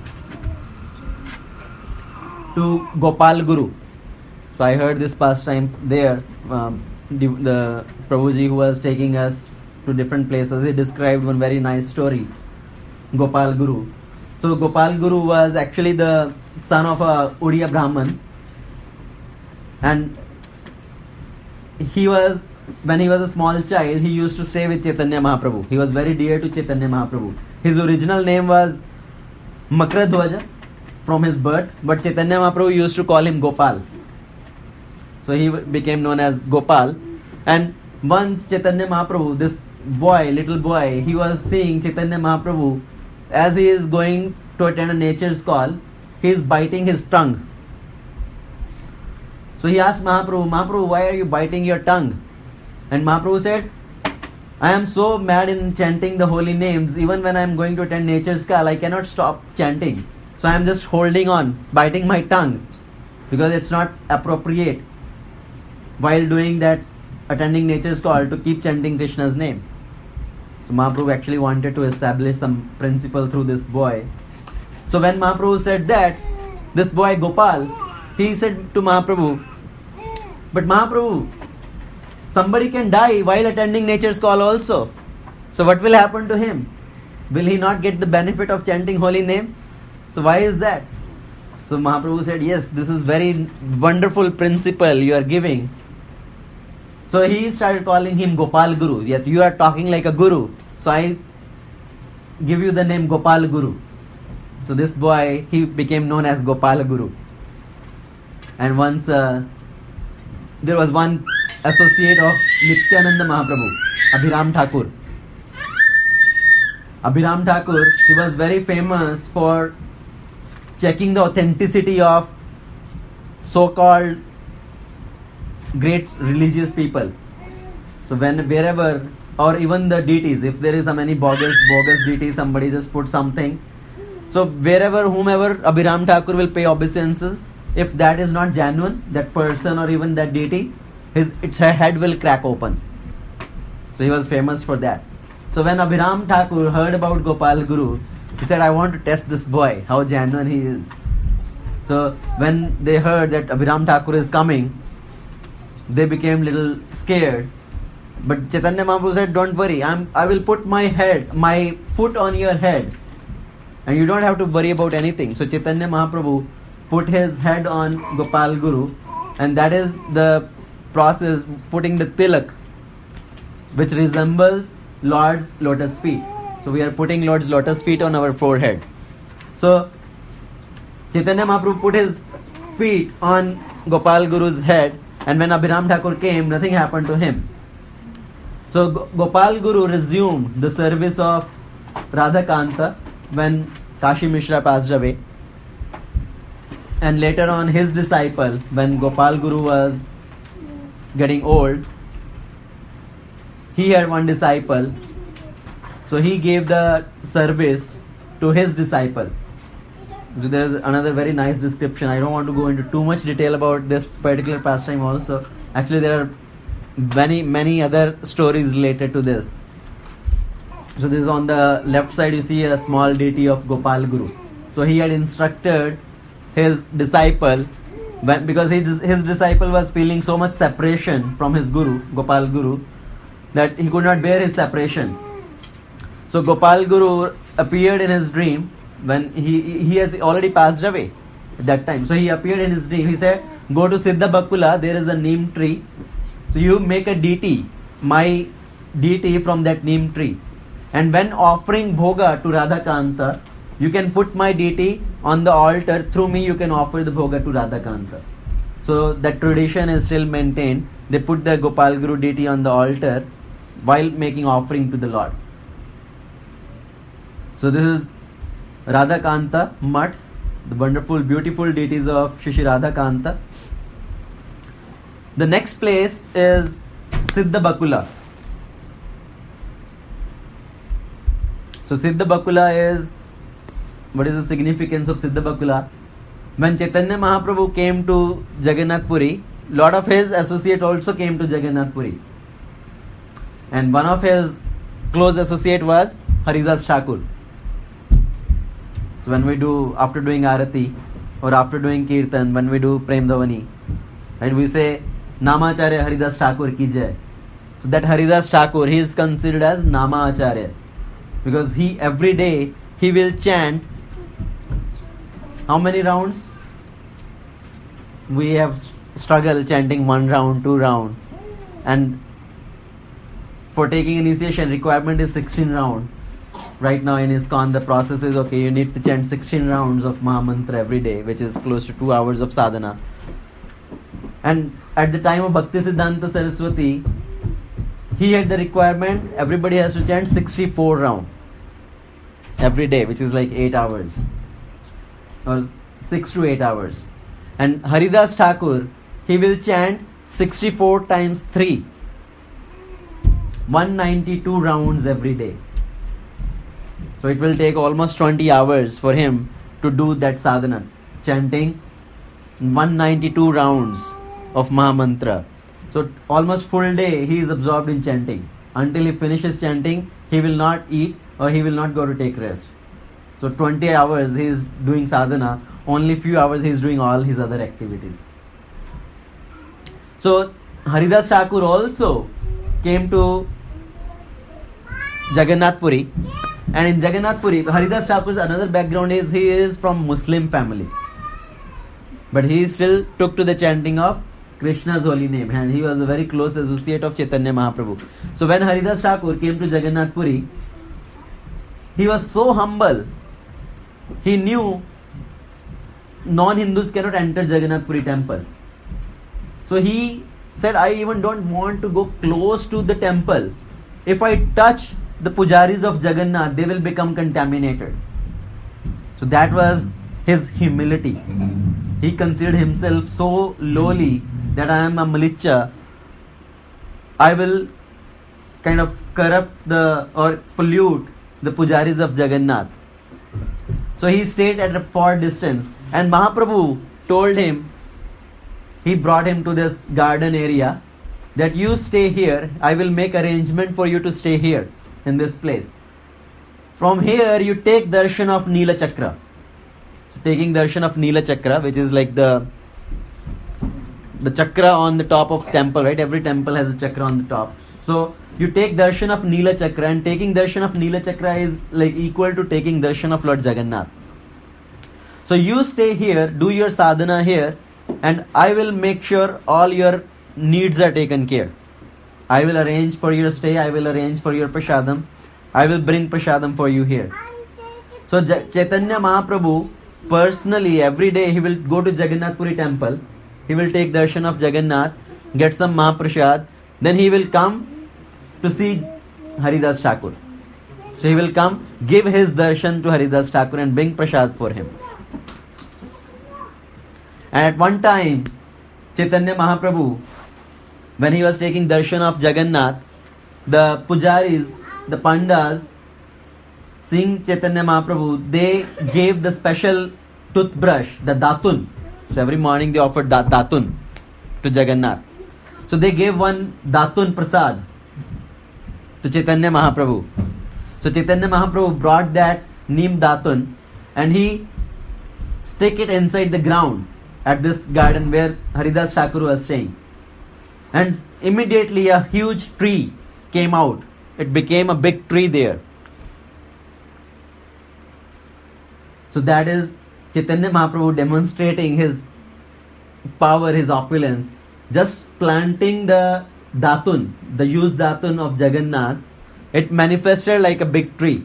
to Gopal Guru. So I heard this pastime there. The Prabhuji who was taking us to different places, he described one very nice story. Gopal Guru. So Gopal Guru was actually the son of a Uriya Brahman, and when he was a small child, he used to stay with Chaitanya Mahaprabhu. He was very dear to Chaitanya Mahaprabhu. His original name was Makradhwaja from his birth, but Chaitanya Mahaprabhu used to call him Gopal. So he became known as Gopal. And once Chaitanya Mahaprabhu, this little boy, he was seeing Chaitanya Mahaprabhu as he is going to attend a nature's call, he is biting his tongue. So he asked Mahaprabhu, why are you biting your tongue? And Mahaprabhu said, I am so mad in chanting the holy names, even when I am going to attend Nature's Call, I cannot stop chanting. So I am just holding on, biting my tongue, because it's not appropriate while doing that, attending Nature's Call, to keep chanting Krishna's name. So Mahaprabhu actually wanted to establish some principle through this boy. So when Mahaprabhu said that, this boy Gopal, he said to Mahaprabhu, but Mahaprabhu, somebody can die while attending Nature's Call also. So what will happen to him? Will he not get the benefit of chanting holy name? So why is that? So Mahaprabhu said, yes, this is very wonderful principle you are giving. So he started calling him Gopal Guru. Yet you are talking like a guru. So I give you the name Gopal Guru. So this boy, he became known as Gopal Guru. And once there was one associate of Nityananda Mahaprabhu, Abhiram Thakur. Abhiram Thakur, he was very famous for checking the authenticity of so-called great religious people. So wherever, or even the deities, if there is some any bogus deity, somebody just put something. So wherever, whomever Abhiram Thakur will pay obeisances, if that is not genuine, that person or even that deity, its head will crack open. So he was famous for that. So when Abhiram Thakur heard about Gopal Guru, he said, I want to test this boy, how genuine he is. So when they heard that Abhiram Thakur is coming, they became little scared. But Chaitanya Mahaprabhu said, don't worry, I will put my foot on your head, and you don't have to worry about anything. So Chaitanya Mahaprabhu put his head on Gopal Guru, and that is the process, putting the tilak, which resembles Lord's lotus feet. So we are putting Lord's lotus feet on our forehead. So Chaitanya Mahaprabhu put his feet on Gopal Guru's head, and when Abhiram Thakur came, nothing happened to him. So Gopal Guru resumed the service of Radhakanta when Kashi Mishra passed away. And later on, his disciple, when Gopal Guru was getting old, he had one disciple. So he gave the service to his disciple. So there is another very nice description. I don't want to go into too much detail about this particular pastime also. Actually, there are many other stories related to this. So this is on the left side, you see a small deity of Gopal Guru. So he had instructed his disciple, because his disciple was feeling so much separation from his guru, Gopal Guru, that he could not bear his separation. So Gopal Guru appeared in his dream when he has already passed away at that time. So he appeared in his dream. He said, go to Siddha Bakula, there is a neem tree. So you make a deity, my deity from that neem tree. And when offering bhoga to Radhakanta, you can put my deity on the altar. Through me you can offer the bhoga to Radhakanta. So that tradition is still maintained. They put the Gopal Guru deity on the altar while making offering to the Lord. So this is Radhakanta Mat, the wonderful, beautiful deities of Shri Radhakanta. The next place is Siddha Bakula. So Siddha Bakula is, what is the significance of Siddha Bakula? When Chaitanya Mahaprabhu came to Jagannath Puri, lot of his associates also came to Jagannath Puri. And one of his close associate was Haridas Thakur. So when we do, after doing Arati or after doing Kirtan, when we do Prem Dhavani, and we say Namacharya Haridas Thakur ki jai. So that Haridas Thakur, he is considered as Namacharya, because he every day he will chant how many rounds? We have struggled chanting 1 round, 2 round, and for taking initiation requirement is 16 round. Right now in ISKCON the process is, okay, you need to chant 16 rounds of Mahamantra every day, which is close to 2 hours of sadhana. And at the time of Bhakti Siddhanta Saraswati, he had the requirement, everybody has to chant 64 round every day, which is like 8 hours or 6 to 8 hours. And Haridas Thakur, he will chant 64 times 3. 192 rounds every day. So it will take almost 20 hours for him to do that sadhana, chanting 192 rounds of Mahamantra. So almost full day he is absorbed in chanting. Until he finishes chanting, he will not eat or he will not go to take rest. So 20 hours he is doing sadhana, only few hours he is doing all his other activities. So Haridas Thakur also came to Jagannath Puri, and in Jagannath Puri, Haridas Thakur's another background is he is from Muslim family, but he still took to the chanting of Krishna's holy name, and he was a very close associate of Chaitanya Mahaprabhu. So when Haridas Thakur came to Jagannath Puri, he was so humble. He knew non-Hindus cannot enter Jagannath Puri temple. So he said, I even don't want to go close to the temple. If I touch the pujaris of Jagannath, they will become contaminated. So that was his humility. He considered himself so lowly that I am a malicha. I will kind of corrupt or pollute the pujaris of Jagannath. So he stayed at a far distance, and Mahaprabhu told him, he brought him to this garden area, that you stay here, I will make arrangement for you to stay here in this place. From here you take darshan of Neela Chakra. So taking darshan of Neela Chakra, which is like the chakra on the top of temple, right? Every temple has a chakra on the top. So you take darshan of Neela Chakra, and taking darshan of Neela Chakra is like equal to taking darshan of Lord Jagannath. So you stay here, do your sadhana here, and I will make sure all your needs are taken care. I will arrange for your stay, I will arrange for your prasadam, I will bring prasadam for you here. So Chaitanya Mahaprabhu personally every day he will go to Jagannath Puri temple, he will take darshan of Jagannath, get some Mahaprasad, then he will come to see Haridas Thakur. So he will come, give his darshan to Haridas Thakur and bring prasad for him. And at one time, Chaitanya Mahaprabhu, when he was taking darshan of Jagannath, the pujaris, the pandas, seeing Chaitanya Mahaprabhu, they gave the special toothbrush, the datun. So every morning they offered datun to Jagannath. So they gave one datun prasad to Chaitanya Mahaprabhu. So Chaitanya Mahaprabhu brought that neem datun and he stick it inside the ground at this garden where Haridas Thakur was staying. And immediately a huge tree came out. It became a big tree there. So that is Chaitanya Mahaprabhu demonstrating his power, his opulence. Just planting the datun, the used datun of Jagannath, it manifested like a big tree.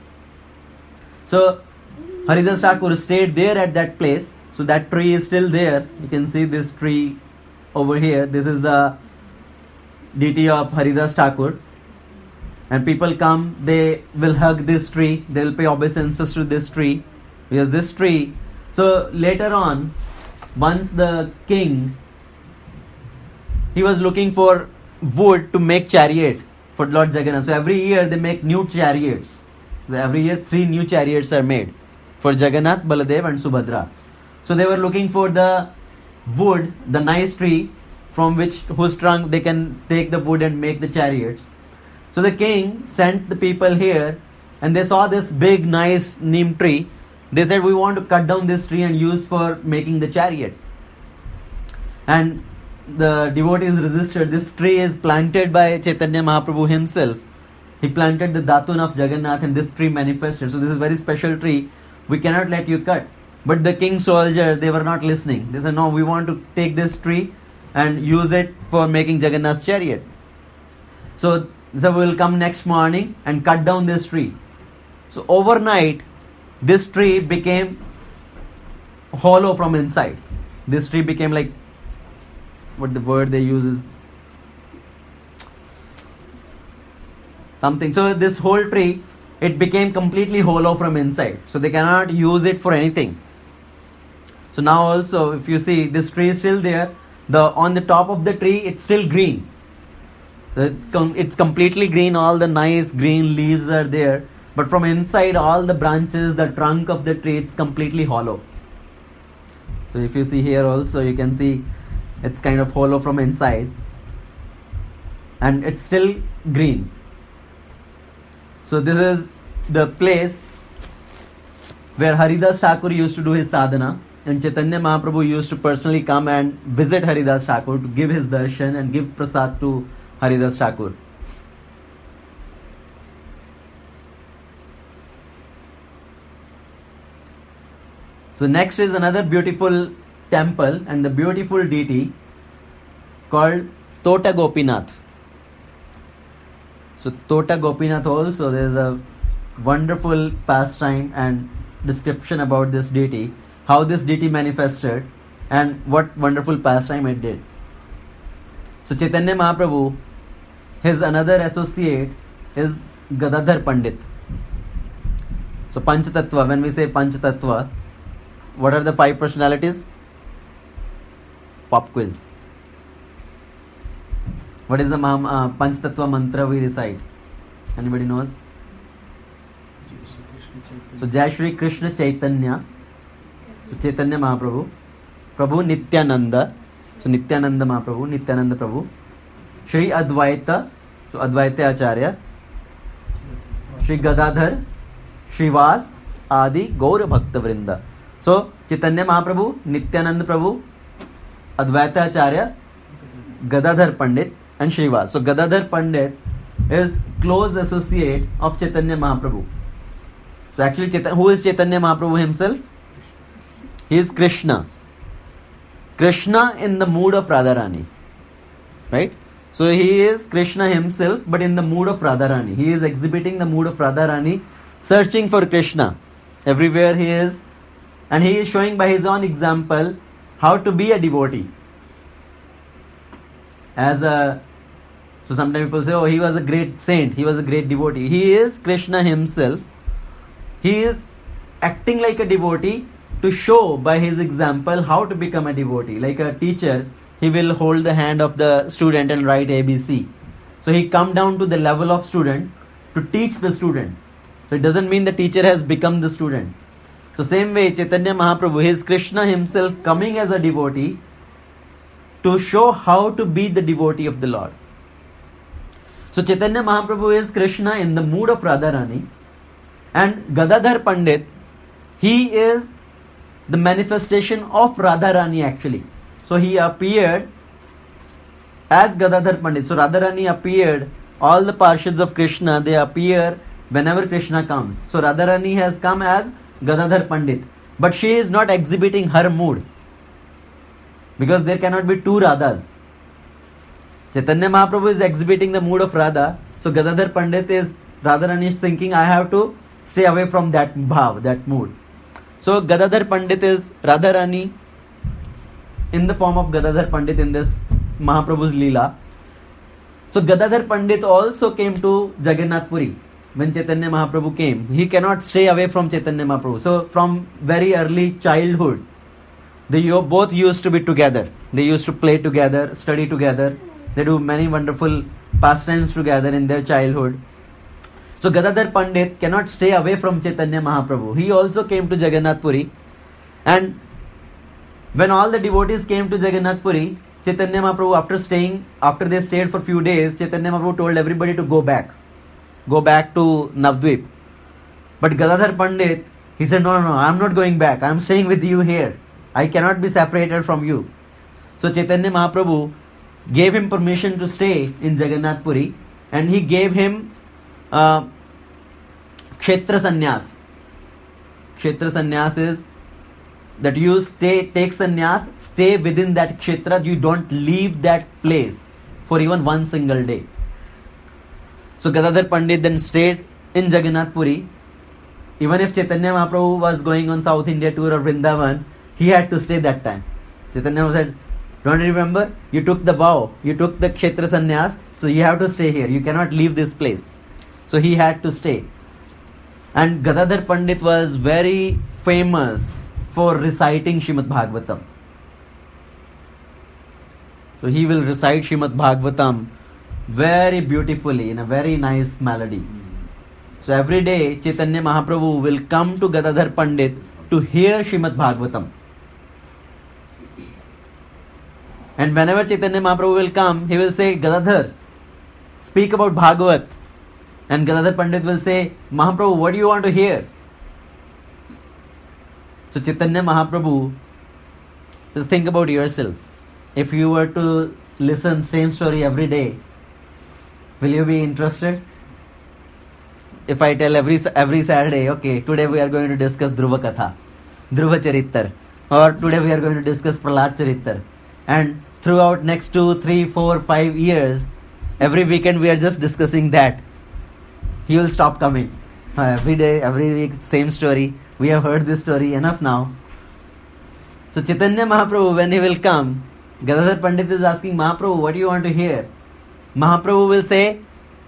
So Haridas Thakur stayed there at that place. So that tree is still there. You can see this tree over here. This is the deity of Haridas Thakur. And people come, they will hug this tree. They will pay obeisances to this tree. Because this tree. So later on, once the king, he was looking for wood to make chariot for Lord Jagannath. So every year they make new chariots. So every year 3 new chariots are made for Jagannath, Baladev and Subhadra. So they were looking for the wood, the nice tree from whose trunk they can take the wood and make the chariots. So the king sent the people here and they saw this big nice neem tree. They said, we want to cut down this tree and use for making the chariot. And the devotees resisted. This tree is planted by Chaitanya Mahaprabhu himself. He planted the datun of Jagannath and this tree manifested. So this is a very special tree. We cannot let you cut. But the king's soldier, they were not listening. They said, no, we want to take this tree and use it for making Jagannath's chariot. So we will come next morning and cut down this tree. So overnight, this tree became hollow from inside. This tree became like, what the word they use is something. So this whole tree, it became completely hollow from inside. So they cannot use it for anything. So now also, if you see, this tree is still there, on the top of the tree, it's still green. It's completely green, all the nice green leaves are there, but from inside, all the branches, the trunk of the tree, it's completely hollow. So if you see here also, you can see it's kind of hollow from inside, and it's still green. So this is the place where Haridas Thakur used to do his sadhana, and Chaitanya Mahaprabhu used to personally come and visit Haridas Thakur to give his darshan and give prasad to Haridas Thakur. So next is another beautiful temple and the beautiful deity called Tota Gopinath. So Tota Gopinath also, there is a wonderful pastime and description about this deity, how this deity manifested and what wonderful pastime it did. So Chaitanya Mahaprabhu, his another associate is Gadadhar Pandit. So Panchatattva, when we say Panchatattva, what are the 5 personalities? Pop quiz. What is the Panchatattva mantra we recite? Anybody knows? So Jai Shri Krishna Chaitanya, so Chaitanya Mahaprabhu, Prabhu Nityananda, so Nityananda Mahaprabhu, Nityananda Prabhu, Shri Advaita, so Advaita Acharya, Shri Gadadhar, Shrivas, Adi, Gaura Bhakta Vrinda. So Chaitanya Mahaprabhu, Nityananda Prabhu, Advaita Acharya, Gadadhar Pandit and Shrivas. So Gadadhar Pandit is close associate of Chaitanya Mahaprabhu. So actually, who is Chaitanya Mahaprabhu himself? He is Krishna. Krishna in the mood of Radharani. Right? So he is Krishna himself, but in the mood of Radharani. He is exhibiting the mood of Radharani, searching for Krishna. Everywhere he is. And he is showing by his own example how to be a devotee. So sometimes people say, oh, he was a great saint, he was a great devotee. He is Krishna himself. He is acting like a devotee to show by his example how to become a devotee. Like a teacher, he will hold the hand of the student and write ABC. So he come down to the level of student to teach the student. So it doesn't mean the teacher has become the student. So same way Chaitanya Mahaprabhu, he is Krishna himself coming as a devotee to show how to be the devotee of the Lord. So Chaitanya Mahaprabhu is Krishna in the mood of Radharani, and Gadadhar Pandit, he is the manifestation of Radharani actually. So he appeared as Gadadhar Pandit. So Radharani appeared, all the Parshads of Krishna, they appear whenever Krishna comes. So Radharani has come as Gadadhar Pandit, but she is not exhibiting her mood, because there cannot be 2 Radhas. Chaitanya Mahaprabhu is exhibiting the mood of Radha. So Gadadhar Pandit is, Radharani is thinking, I have to stay away from that bhav, that mood. So Gadadhar Pandit is Radharani in the form of Gadadhar Pandit in this Mahaprabhu's Leela. So Gadadhar Pandit also came to Jagannath Puri. When Chaitanya Mahaprabhu came, he cannot stay away from Chaitanya Mahaprabhu. So from very early childhood, they both used to be together. They used to play together, study together. They do many wonderful pastimes together in their childhood. So Gadadhar Pandit cannot stay away from Chaitanya Mahaprabhu. He also came to Jagannath Puri. And when all the devotees came to Jagannath Puri, Chaitanya Mahaprabhu, after they stayed for few days, Chaitanya Mahaprabhu told everybody to go back to Navdvip. But Gadadhar Pandit, he said, no, I'm not going back. I'm staying with you here. I cannot be separated from you. So Chaitanya Mahaprabhu gave him permission to stay in Jagannath Puri, and he gave him Kshetra Sannyas. Kshetra Sannyas is that you take sannyas, stay within that kshetra, you don't leave that place for even one single day. So Gadadhar Pandit then stayed in Jagannath Puri. Even if Chaitanya Mahaprabhu was going on South India tour or Vrindavan, he had to stay that time. Chaitanya said, don't you remember? You took the vow, you took the Kshetra Sannyas, so you have to stay here. You cannot leave this place. So he had to stay. And Gadadhar Pandit was very famous for reciting Srimad Bhagavatam. So he will recite Srimad Bhagavatam very beautifully in a very nice melody. So every day Chaitanya Mahaprabhu will come to Gadadhar Pandit to hear Srimad Bhagavatam. And whenever Chaitanya Mahaprabhu will come, he will say, Gadadhar, speak about Bhagavat. And Gadadhar Pandit will say, Mahaprabhu, what do you want to hear? So Chaitanya Mahaprabhu, just think about yourself. If you were to listen same story every day, will you be interested? If I tell every Saturday, okay, today we are going to discuss Dhruva Katha, Dhruva Charittar, or today we are going to discuss Prahlad Charittar, and throughout next 2, 3, 4, 5 years, every weekend we are just discussing that, he will stop coming. Every day, every week, same story. We have heard this story enough now. So Chaitanya Mahaprabhu, when he will come, Gadadhar Pandit is asking, Mahaprabhu, what do you want to hear? Mahaprabhu will say,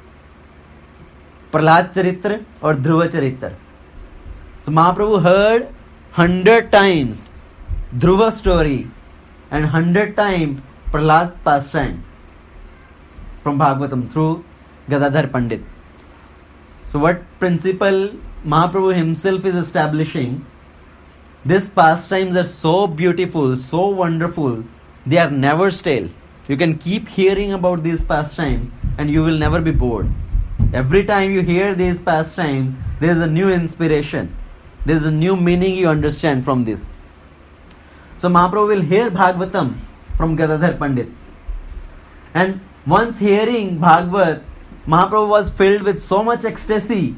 Prahlad Charitra or Dhruva Charitra. So Mahaprabhu heard 100 times Dhruva story and 100 times Prahlad pastime from Bhagavatam through Gadadhar Pandit. So what principle Mahaprabhu himself is establishing, these pastimes are so beautiful, so wonderful, they are never stale. You can keep hearing about these pastimes and you will never be bored. Every time you hear these pastimes, there is a new inspiration. There is a new meaning you understand from this. So Mahaprabhu will hear Bhagavatam from Gadadhar Pandit. And once hearing Bhagavat, Mahaprabhu was filled with so much ecstasy.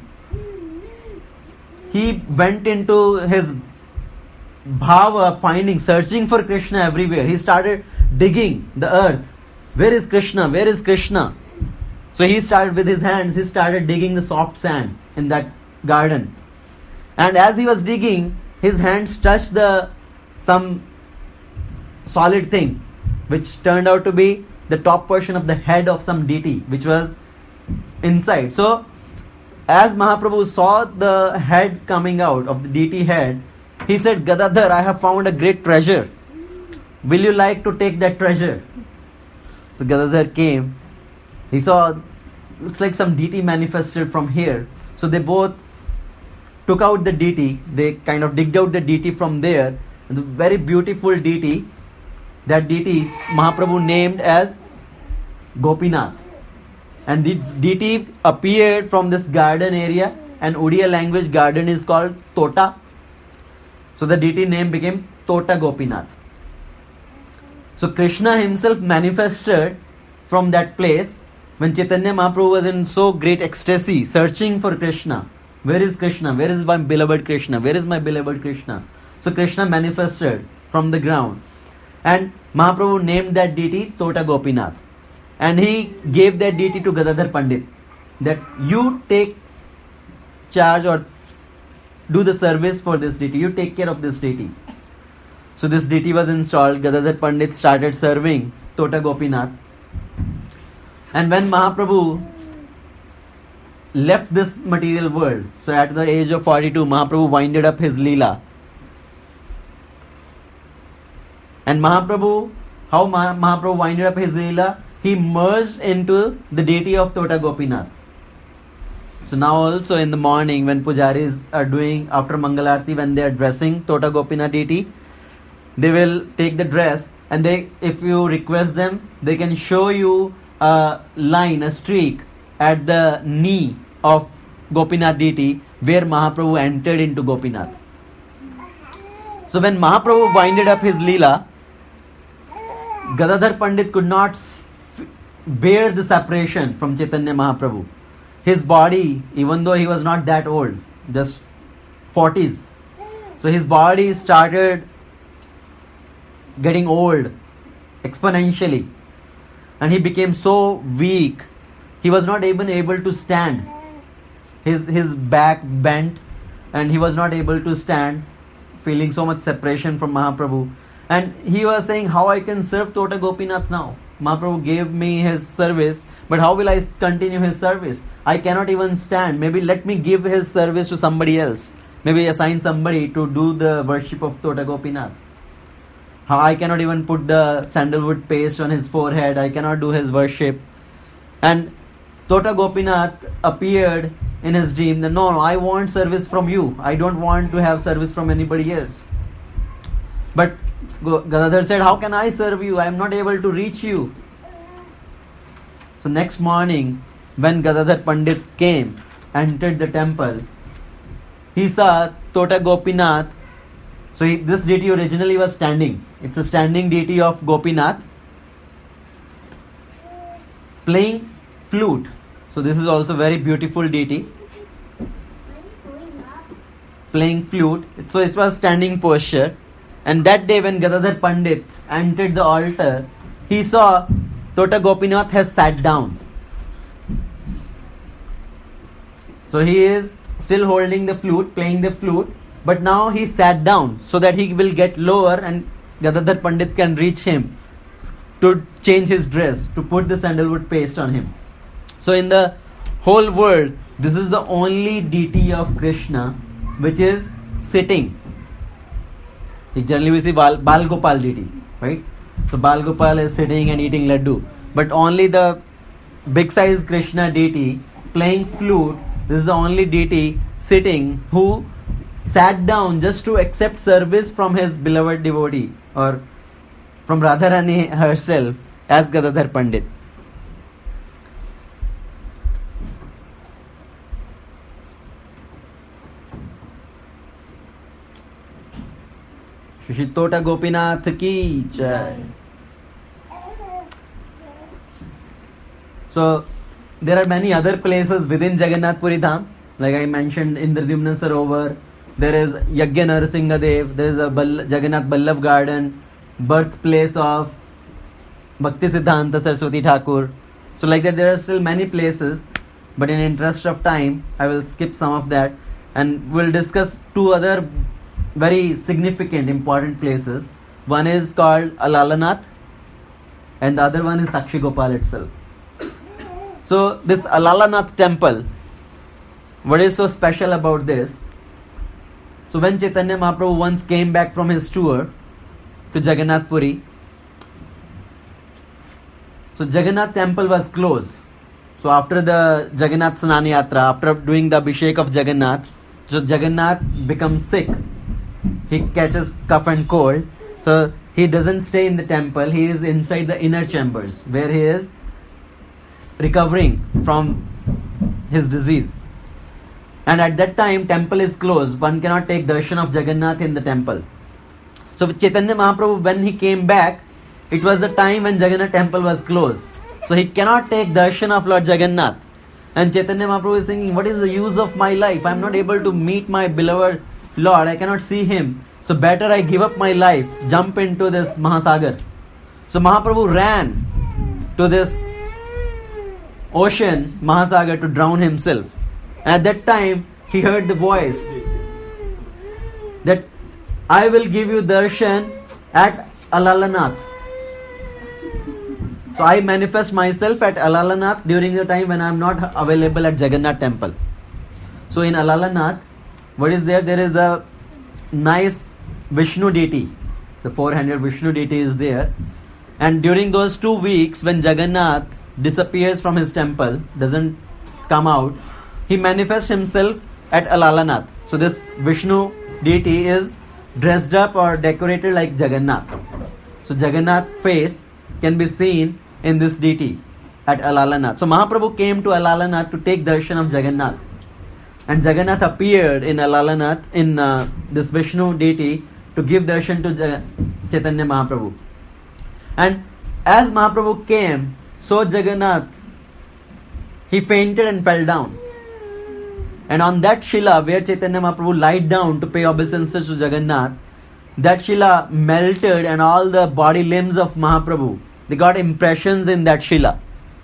He went into his bhava, searching for Krishna everywhere. He started digging the earth. Where is Krishna? Where is Krishna? So he started with his hands, he started digging the soft sand in that garden. And as he was digging, his hands touched some solid thing, which turned out to be the top portion of the head of some deity, which was inside. So as Mahaprabhu saw the head coming out of the deity head, he said, Gadadhar, I have found a great treasure. Will you like to take that treasure? So Gadadhar came. He saw, looks like some deity manifested from here. So they both took out the deity. They kind of digged out the deity from there. The very beautiful deity. That deity Mahaprabhu named as Gopinath. And this deity appeared from this garden area. And Odia language garden is called Tota. So the deity name became Tota Gopinath. So Krishna himself manifested from that place. When Chaitanya Mahaprabhu was in so great ecstasy, searching for Krishna. Where is Krishna? Where is my beloved Krishna? Where is my beloved Krishna? So Krishna manifested from the ground. And Mahaprabhu named that deity Tota Gopinath. And he gave that deity to Gadadhar Pandit. That you take charge or do the service for this deity. You take care of this deity. So this deity was installed. Gadadhar Pandit started serving Tota Gopinath. And when Mahaprabhu left this material world, so at the age of 42, Mahaprabhu winded up his Leela. And Mahaprabhu, how Mahaprabhu winded up his Leela? He merged into the deity of Tota Gopinath. So now also in the morning when pujaris are doing after Mangalarti, when they are dressing Tota Gopinath deity, they will take the dress and if you request them, they can show you a line, a streak at the knee of Gopinath deity where Mahaprabhu entered into Gopinath. So when Mahaprabhu winded up his Leela, Gadadhar Pandit could not bear the separation from Chaitanya Mahaprabhu. His body, even though he was not that old, just 40s, so his body started getting old exponentially. And he became so weak, he was not even able to stand. His back bent and he was not able to stand, feeling so much separation from Mahaprabhu. And he was saying, how I can serve Tota Gopinath now? Mahaprabhu gave me his service, but how will I continue his service? I cannot even stand. Maybe let me give his service to somebody else. Maybe assign somebody to do the worship of Tota Gopinath. How I cannot even put the sandalwood paste on his forehead. I cannot do his worship. And Tota Gopinath appeared in his dream that no, I want service from you. I don't want to have service from anybody else. But Gadadhar said, how can I serve you? I am not able to reach you. So next morning, when Gadadhar Pandit came, entered the temple, he saw Tota Gopinath. So this deity originally was standing. It's a standing deity of Gopinath playing flute. So this is also very beautiful deity playing flute. So it was standing posture. And that day when Gadadhar Pandit entered the altar, he saw Tota Gopinath has sat down. So he is still holding the flute, playing the flute, but now he sat down so that he will get lower and Gadadhar Pandit can reach him to change his dress, to put the sandalwood paste on him. So in the whole world, this is the only deity of Krishna which is sitting. Generally we see Bal Gopal deity, right? So Bal Gopal is sitting and eating laddu. But only the big size Krishna deity playing flute, this is the only deity sitting who sat down just to accept service from his beloved devotee or from Radharani herself as Gadadhar Pandit. Shri Tota Gopinath ki jai. So there are many other places within Jagannath Puri Dham. Like I mentioned, Indradyumna Sarovar. There is Yagya Narasimha Dev. There is a Jagannath Ballav Garden, birthplace of Bhakti Siddhanta Saraswati Thakur. So like that, there are still many places. But in interest of time, I will skip some of that, and we'll discuss two other very significant, important places. One is called Alalanath, and the other one is Sakshi Gopal itself. So this Alalanath temple, what is so special about this? So when Chaitanya Mahaprabhu once came back from his tour to Jagannath Puri, so Jagannath temple was closed. So after the Jagannath Snana Yatra, after doing the Abhishek of Jagannath, so Jagannath becomes sick. He catches cough and cold. So he doesn't stay in the temple. He is inside the inner chambers where he is recovering from his disease. And at that time, temple is closed. One cannot take darshan of Jagannath in the temple. So Chaitanya Mahaprabhu, when he came back, it was the time when Jagannath temple was closed. So he cannot take darshan of Lord Jagannath. And Chaitanya Mahaprabhu is thinking, what is the use of my life? I am not able to meet my beloved Lord. I cannot see him. So better I give up my life, jump into this Mahasagar. So Mahaprabhu ran to this ocean, Mahasagar, to drown himself. At that time, he heard the voice that I will give you darshan at Alalanath. So I manifest myself at Alalanath during the time when I am not available at Jagannath temple. So in Alalanath, what is there? There is a nice Vishnu deity. The 400 Vishnu deity is there. And during those 2 weeks when Jagannath disappears from his temple, doesn't come out, he manifests himself at Alalanath. So this Vishnu deity is dressed up or decorated like Jagannath. So Jagannath face can be seen in this deity at Alalanath. So Mahaprabhu came to Alalanath to take darshan of Jagannath. And Jagannath appeared in Alalanath in this Vishnu deity to give darshan to Chaitanya Mahaprabhu. And as Mahaprabhu came, so Jagannath, he fainted and fell down. And on that Shila where Chaitanya Mahaprabhu lied down to pay obeisances to Jagannath, that Shila melted and all the body limbs of Mahaprabhu, they got impressions in that Shila.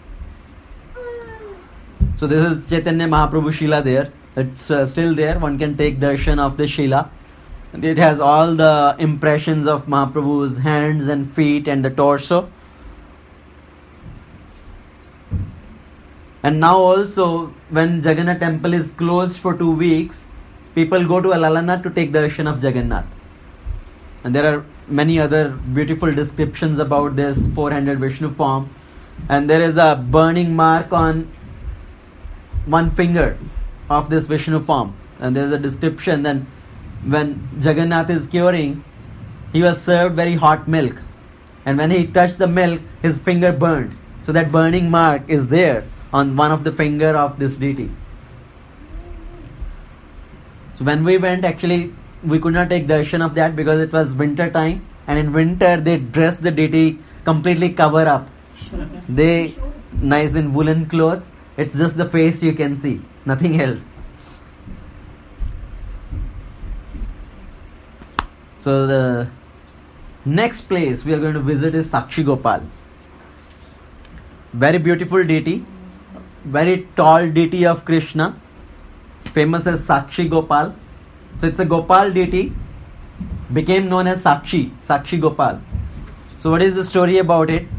So this is Chaitanya Mahaprabhu Shila there. It's still there. One can take darshan of the Shila. It has all the impressions of Mahaprabhu's hands and feet and the torso. And now also, when Jagannath temple is closed for 2 weeks, people go to Alalanath to take darshan of Jagannath. And there are many other beautiful descriptions about this 400 Vishnu form. And there is a burning mark on one finger of this Vishnu form. And there is a description that when Jagannath is curing, he was served very hot milk. And when he touched the milk, his finger burned. So that burning mark is there on one of the finger of this deity. So when we went, actually, we could not take darshan of that because it was winter time. And in winter, they dress the deity completely cover up. They nice in woolen clothes. It's just the face you can see, nothing else. So the next place we are going to visit is Sakshi Gopal. Very beautiful deity, very tall deity of Krishna, famous as Sakshi Gopal. So it's a Gopal deity, became known as Sakshi Gopal. So what is the story about it?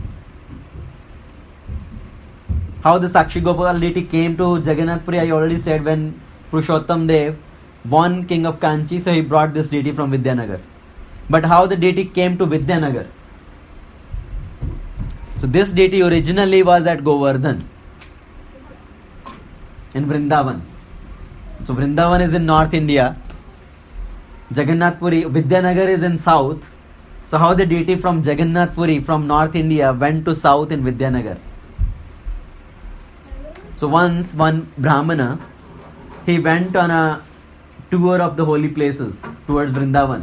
How the Sakshi Gopal deity came to Jagannath Puri, I already said, when Purushottam Dev won king of Kanchi, so he brought this deity from Vidyanagar. But how the deity came to Vidyanagar? So this deity originally was at Govardhan in Vrindavan. So Vrindavan is in North India. Jagannath Puri, Vidyanagar is in South. So how the deity from Jagannath Puri from North India went to South in Vidyanagar? So once one Brahmana, he went on a tour of the holy places towards Vrindavan.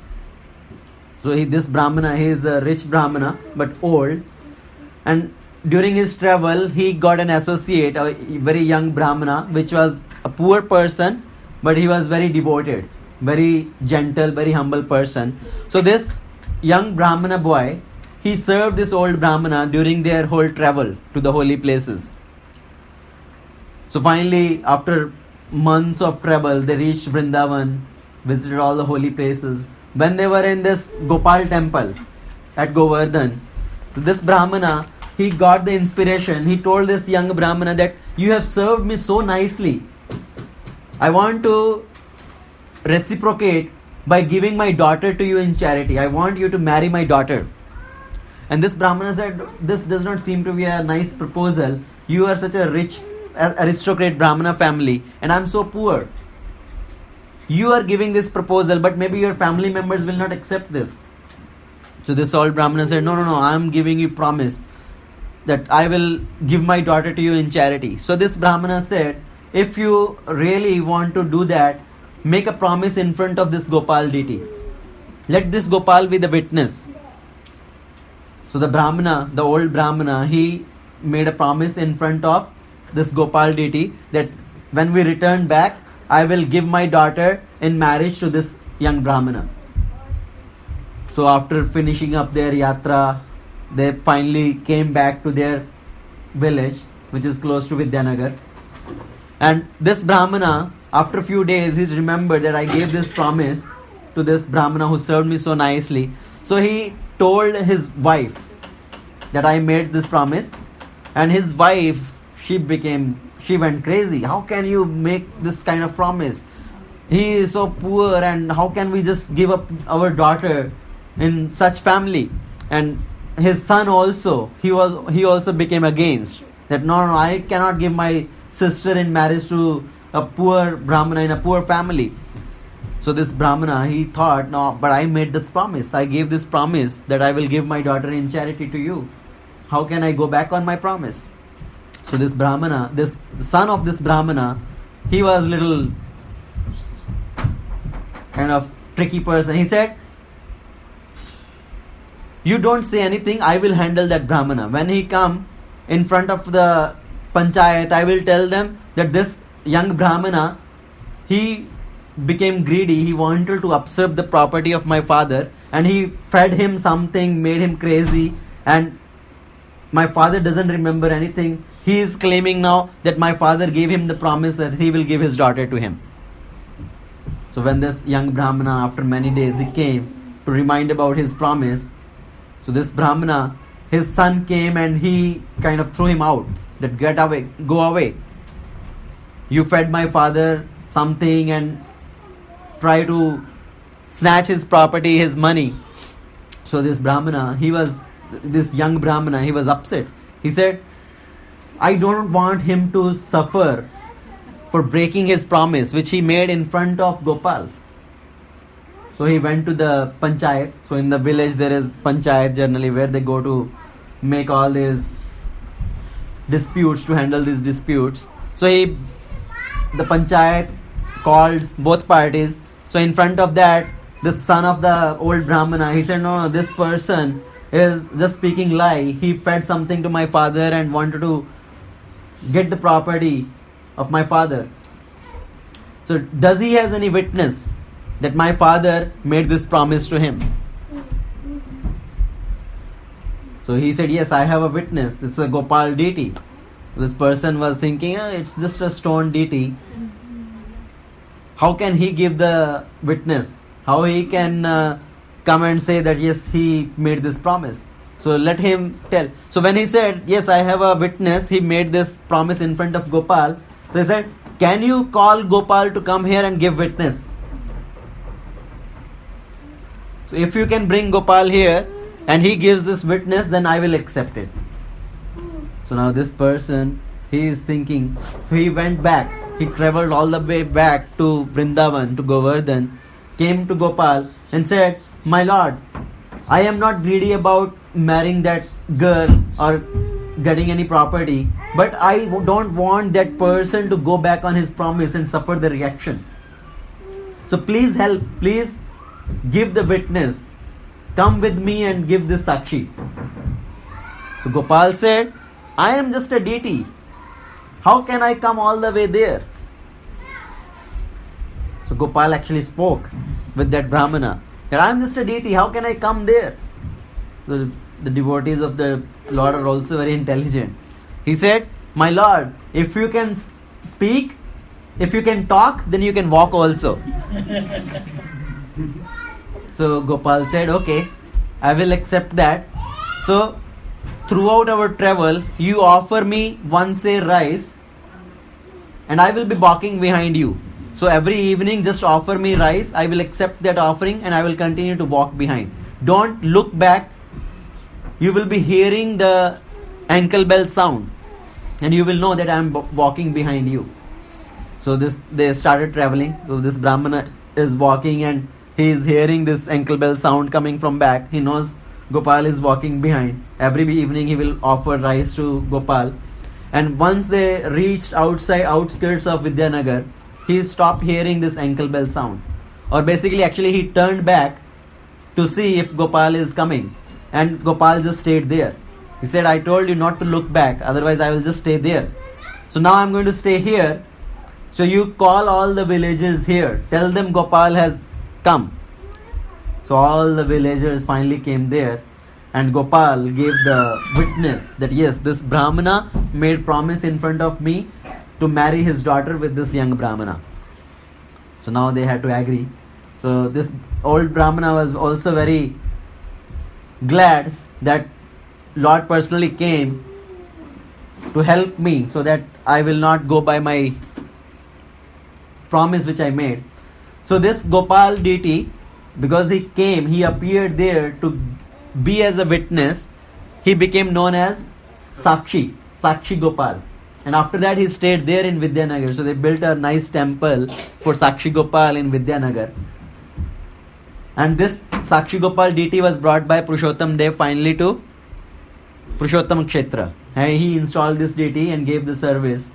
So this Brahmana, he is a rich Brahmana but old, and during his travel he got an associate, a very young Brahmana, which was a poor person but he was very devoted, very gentle, very humble person. So this young Brahmana boy, he served this old Brahmana during their whole travel to the holy places. So finally, after months of travel, they reached Vrindavan, visited all the holy places. When they were in this Gopal temple at Govardhan, this Brahmana, he got the inspiration. He told this young Brahmana that you have served me so nicely. I want to reciprocate by giving my daughter to you in charity. I want you to marry my daughter. And this Brahmana said, this does not seem to be a nice proposal. You are such a rich aristocrat Brahmana family and I am so poor. You are giving this proposal, but maybe your family members will not accept this. So this old Brahmana said, no, I am giving you promise that I will give my daughter to you in charity. So this Brahmana said, if you really want to do that, make a promise in front of this Gopal deity. Let this Gopal be the witness. So the Brahmana, the old Brahmana, he made a promise in front of this Gopal deity that when we return back, I will give my daughter in marriage to this young Brahmana. So after finishing up their yatra, they finally came back to their village, which is close to Vidyanagar. And this Brahmana, after a few days, he remembered that I gave this promise to this Brahmana who served me so nicely. So he told his wife that I made this promise, and his wife, she went crazy. How can you make this kind of promise? He is so poor, and how can we just give up our daughter in such family? And his son also, he also became against that. No, I cannot give my sister in marriage to a poor Brahmana in a poor family. So this Brahmana, he thought, no, but I made this promise. I gave this promise that I will give my daughter in charity to you. How can I go back on my promise? So this Brahmana, the son of this Brahmana, he was little kind of tricky person. He said, you don't say anything, I will handle that Brahmana. When he come in front of the panchayat, I will tell them that this young Brahmana, he became greedy. He wanted to usurp the property of my father, and he fed him something, made him crazy, and my father doesn't remember anything. He is claiming now that my father gave him the promise that he will give his daughter to him. So when this young Brahmana, after many days, he came to remind about his promise. So this Brahmana, his son came and he kind of threw him out. That get away, go away. You fed my father something and try to snatch his property, his money. So this young Brahmana, he was upset. He said, I don't want him to suffer for breaking his promise which he made in front of Gopal. So he went to the panchayat. So in the village there is panchayat generally where they go to make all these disputes, to handle these disputes. So the panchayat called both parties. So in front of that, the son of the old Brahmana, he said, no, this person is just speaking lie. He fed something to my father and wanted to get the property of my father. So does he has any witness that my father made this promise to him? So he said, yes, I have a witness. It's a Gopal deity. This person was thinking, it's just a stone deity. How can he give the witness? How he can come and say that yes, he made this promise? So let him tell. So when he said, yes, I have a witness, he made this promise in front of Gopal. They said, can you call Gopal to come here and give witness? So if you can bring Gopal here and he gives this witness, then I will accept it. So now this person, he is thinking, he went back. He traveled all the way back to Vrindavan, to Govardhan, came to Gopal and said, my lord, I am not greedy about marrying that girl or getting any property, but I don't want that person to go back on his promise and suffer the reaction. So please help, please give the witness. Come with me and give this Sakshi. So Gopal said, I am just a deity. How can I come all the way there? So Gopal actually spoke with that Brahmana that I am just a deity. How can I come there? So the devotees of the Lord are also very intelligent. He said, my Lord, if you can speak, if you can talk, then you can walk also. So Gopal said, okay, I will accept that. So throughout our travel, you offer me one seer rice and I will be walking behind you. So every evening just offer me rice, I will accept that offering and I will continue to walk behind. Don't look back. You will be hearing the ankle bell sound and you will know that I am walking behind you. So they started traveling. So this Brahmana is walking and he is hearing this ankle bell sound coming from back. He knows Gopal is walking behind. Every evening he will offer rice to Gopal. And once they reached outskirts of Vidyanagar, he stopped hearing this ankle bell sound. Or basically he turned back to see if Gopal is coming. And Gopal just stayed there. He said, I told you not to look back, otherwise I will just stay there. So now I am going to stay here. So you call all the villagers here. Tell them Gopal has come. So all the villagers finally came there. And Gopal gave the witness that yes, this Brahmana made promise in front of me to marry his daughter with this young Brahmana. So now they had to agree. So this old Brahmana was also very glad that Lord personally came to help me so that I will not go by my promise which I made. So this Gopal deity, because he came, he appeared there to be as a witness, he became known as Sakshi Gopal. And after that he stayed there in Vidyanagar. So they built a nice temple for Sakshi Gopal in Vidyanagar. And this Sakshi Gopal deity was brought by Purushottam Dev finally to Purushottam Kshetra. And he installed this deity and gave the service.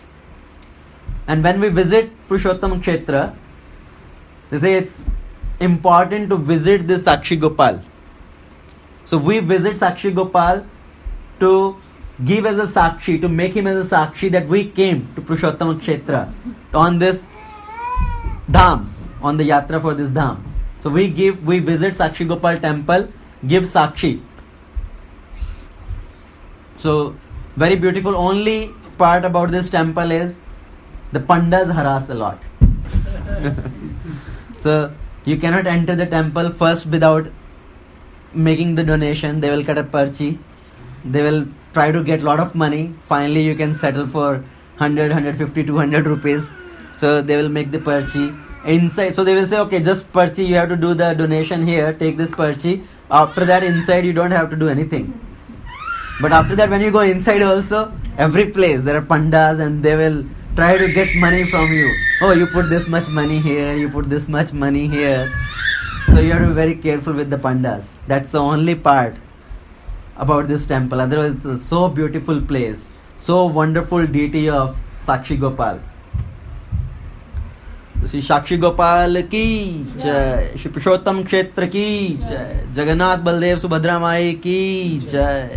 And when we visit Purushottam Kshetra, they say it's important to visit this Sakshi Gopal. So we visit Sakshi Gopal to give as a Sakshi, to make him as a Sakshi that we came to Purushottam Kshetra on this Dham, on the Yatra for this Dham. So we visit Sakshi Gopal temple, give Sakshi. So very beautiful. Only part about this temple is the Pandas harass a lot. So you cannot enter the temple first without making the donation. They will cut a parchi. They will try to get a lot of money. Finally you can settle for 100, 150, 200 rupees. So they will make the parchi. inside. So they will say, okay, just parchi, you have to do the donation here, take this parchi. After that, inside you don't have to do anything. But after that, when you go inside also, every place there are pandas and they will try to get money from you. Oh, you put this much money here, you put this much money here. So you have to be very careful with the pandas. That's the only part about this temple. Otherwise, it's a so beautiful place, so wonderful deity of Sakshi Gopal. Shri Sakshi Gopal ki jai, Shri Purushottam Kshetra ki jai, Jagannath Baldev Subhadra Mai ki jai.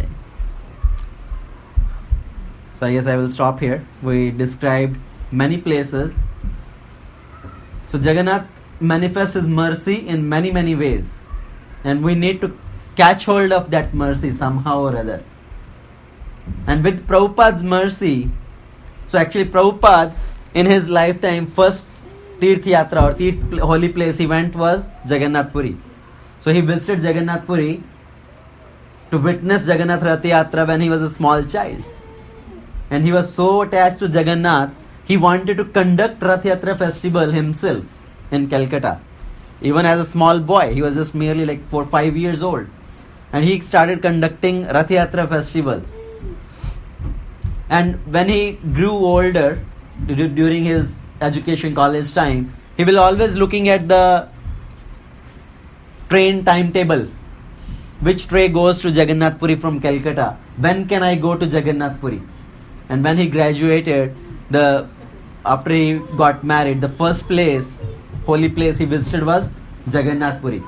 So I guess I will stop here. We described many places. So Jagannath manifests his mercy in many, many ways. And we need to catch hold of that mercy somehow or other. And with Prabhupada's mercy, so actually Prabhupada in his lifetime, first Tirth Yatra or Tirth holy place he went was Jagannath Puri. So he visited Jagannath Puri to witness Jagannath Rath Yatra when he was a small child. And he was so attached to Jagannath, he wanted to conduct Rath Yatra festival himself in Calcutta. Even as a small boy, he was just merely like 4-5 years old. And he started conducting Rath Yatra festival. And when he grew older, during his education college time, he will always looking at the train timetable. Which train goes to Jagannath Puri from Calcutta? When can I go to Jagannath Puri? And when he graduated, after he got married, the first place, holy place he visited was Jagannath Puri.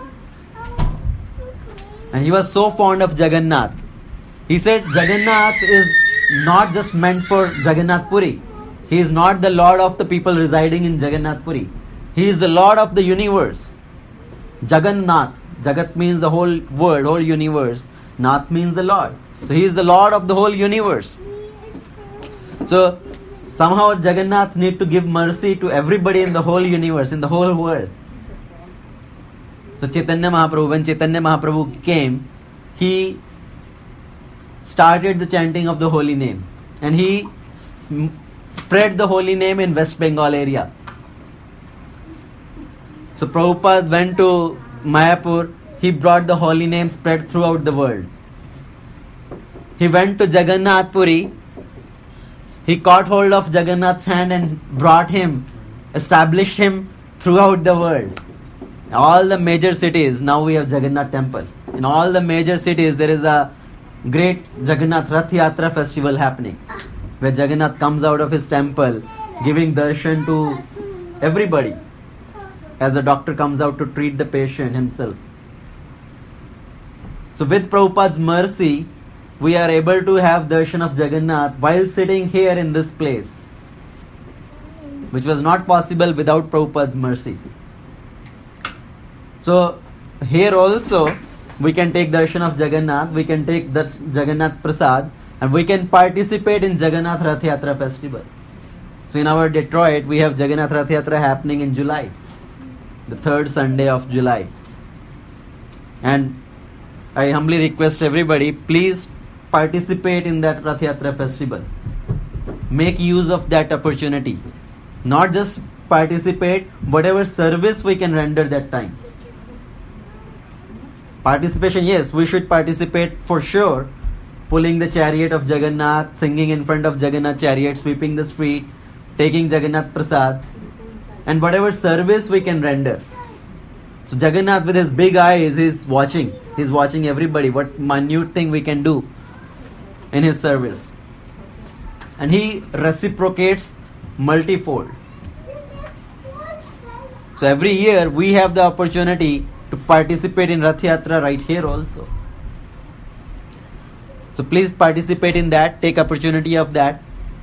And he was so fond of Jagannath. He said Jagannath is not just meant for Jagannath Puri. He is not the Lord of the people residing in Jagannath Puri. He is the Lord of the universe. Jagannath. Jagat means the whole world, whole universe. Nath means the Lord. So he is the Lord of the whole universe. So somehow Jagannath need to give mercy to everybody in the whole universe, in the whole world. So Chaitanya Mahaprabhu, when Chaitanya Mahaprabhu came, he started the chanting of the holy name. And he spread the holy name in West Bengal area. So Prabhupada went to Mayapur, he brought the holy name spread throughout the world. He went to Jagannath Puri, he caught hold of Jagannath's hand and brought him, established him throughout the world. All the major cities, now we have Jagannath temple. In all the major cities there is a great Jagannath Rath Yatra festival happening, where Jagannath comes out of his temple giving darshan to everybody, as a doctor comes out to treat the patient himself. So with Prabhupada's mercy, we are able to have darshan of Jagannath while sitting here in this place, which was not possible without Prabhupada's mercy. So here also we can take darshan of Jagannath, we can take that Jagannath Prasad, and we can participate in Jagannath Rath Yatra festival. So in our Detroit, we have Jagannath Rath Yatra happening in July, the third Sunday of July. And I humbly request everybody, please participate in that Rath Yatra festival. Make use of that opportunity. Not just participate, whatever service we can render that time. Participation, yes, we should participate for sure. Pulling the chariot of Jagannath, singing in front of Jagannath chariot, sweeping the street, taking Jagannath Prasad, and whatever service we can render. So Jagannath with his big eyes is watching. He's watching everybody, what minute thing we can do in his service. And he reciprocates multifold. So every year we have the opportunity to participate in Rath Yatra right here also. So please participate in that, take opportunity of that.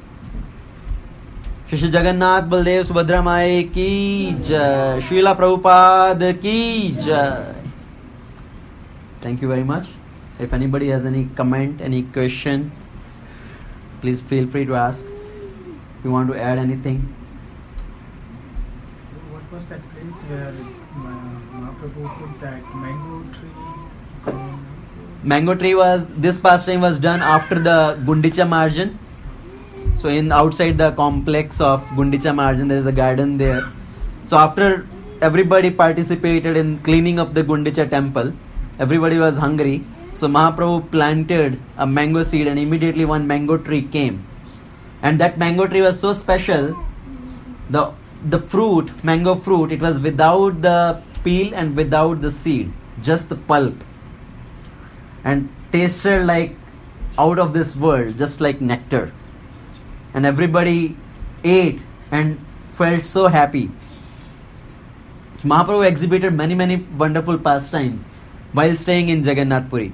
Shri Jagannath Baldev Subhadra Mai ki jai, Srila Prabhupada ki jai. Thank you very much. If anybody has any comment, any question, please feel free to ask. If you want to add anything. What was that place where Mahaprabhu put that mango tree? Mango tree was, this pastime was done after the Gundicha margin. So in outside the complex of Gundicha margin, there is a garden there. So after everybody participated in cleaning of the Gundicha temple, everybody was hungry. So Mahaprabhu planted a mango seed and immediately one mango tree came. And that mango tree was so special, the fruit, mango fruit, it was without the peel and without the seed, just the pulp. And tasted like out of this world, just like nectar. And everybody ate and felt so happy. So Mahaprabhu exhibited many wonderful pastimes while staying in Jagannath Puri.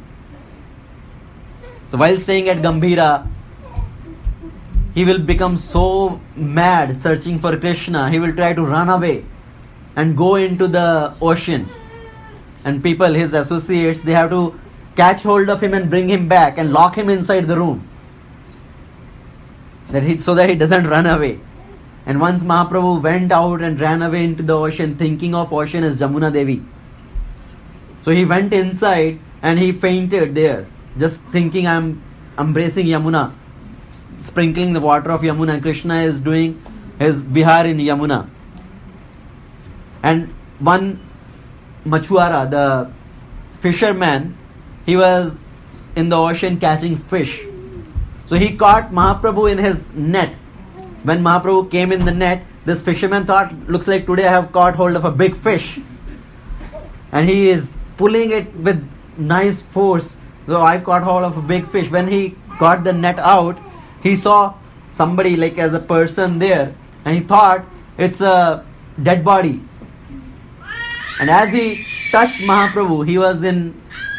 So while staying at Gambhira, he will become so mad searching for Krishna. He will try to run away and go into the ocean. And people, his associates, they have to catch hold of him and bring him back and lock him inside the room. So that he doesn't run away. And once Mahaprabhu went out and ran away into the ocean, thinking of ocean as Jamuna Devi. So he went inside and he fainted there, just thinking, I'm embracing Yamuna, sprinkling the water of Yamuna. Krishna is doing his vihar in Yamuna. And one Machuara, the fisherman, he was in the ocean catching fish. So he caught Mahaprabhu in his net. When Mahaprabhu came in the net, this fisherman thought, looks like today I have caught hold of a big fish. And he is pulling it with nice force. So I caught hold of a big fish. When he got the net out, he saw somebody like as a person there. And he thought it's a dead body. And as he touched Mahaprabhu, he was in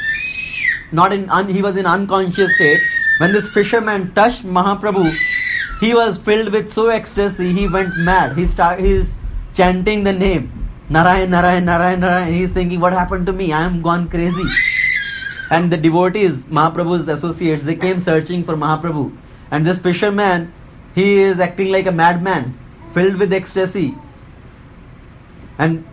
unconscious state. When this fisherman touched Mahaprabhu, he was filled with so ecstasy, he went mad. He's chanting the name, Narayan, Narayan, Narayan, Narayan. He's thinking, what happened to me? I am gone crazy. And the devotees, Mahaprabhu's associates, they came searching for Mahaprabhu. And this fisherman, he is acting like a madman, filled with ecstasy. And